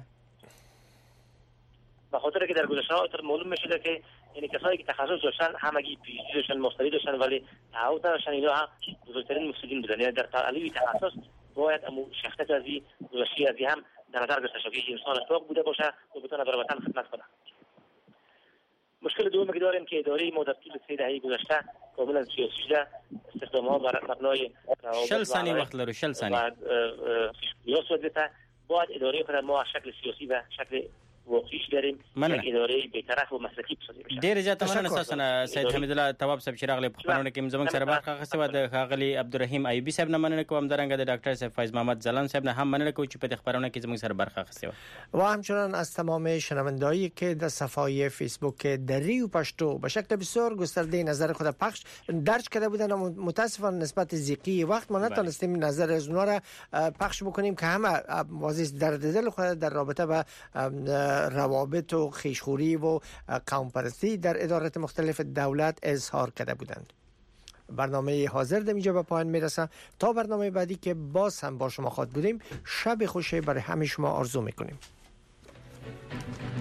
به خاطر که در گذشته تر معلوم می‌شده که یعنی کسایی که تخصص داشتن همگی پیشی داشتن مستری داشتن ولی تعهد داشتن اینا هم بزرگترین مسئولین بودن یعنی در تعلیمی تخصص باید امو شخصیت از این گذشته از هم در نظر گرفته شود که انسان اخلاق بوده باشه و بتونه برای وطن خدمت کنه. مشکل دومی که داریم که اداره ما در طول سه دهه گذشته کاملا سیاسی شده استخدام‌ها بر مبنای شل ثانیه وقت لرو شل ثانیه یا صورت باید اداره خود ما شکل سیاسی و شکل واقعیش داریم یک اداره بی‌طرف و مسلکی بسازیم. ډیر زیات مننه تاسو سید حمید الله تواب صاحب چې راغلی په خبرونه کې زموږ سره برخه اخیسته و د ښاغلي عبدالرحیم ایوبی صاحب نه مننه کوم درنګ د ډاکټر صاحب فیض محمد زلان صاحب نه هم مننه کوم چې په خبرونه کې زموږ سره برخه اخیسته و و همچنان از تمام شنوندهایی که در صفحه فیسبوک دری و پشتو به شکل بسیار گسترده نظر خود پخش درج کرده بودن و متاسفانه نسبت ضیقی وقت ما نتونستیم نظر از اونها را پخش بکنیم که همه واضح درد دل خود در رابطه با روابط و خیشخوری و قوم پرستی در ادارات مختلف دولت اظهار کرده بودند. برنامه حاضر در اینجا به پایان میرسه. تا برنامه بعدی که باز هم با شما خواهد بودیم، شب خوشی برای همه شما آرزو میکنیم.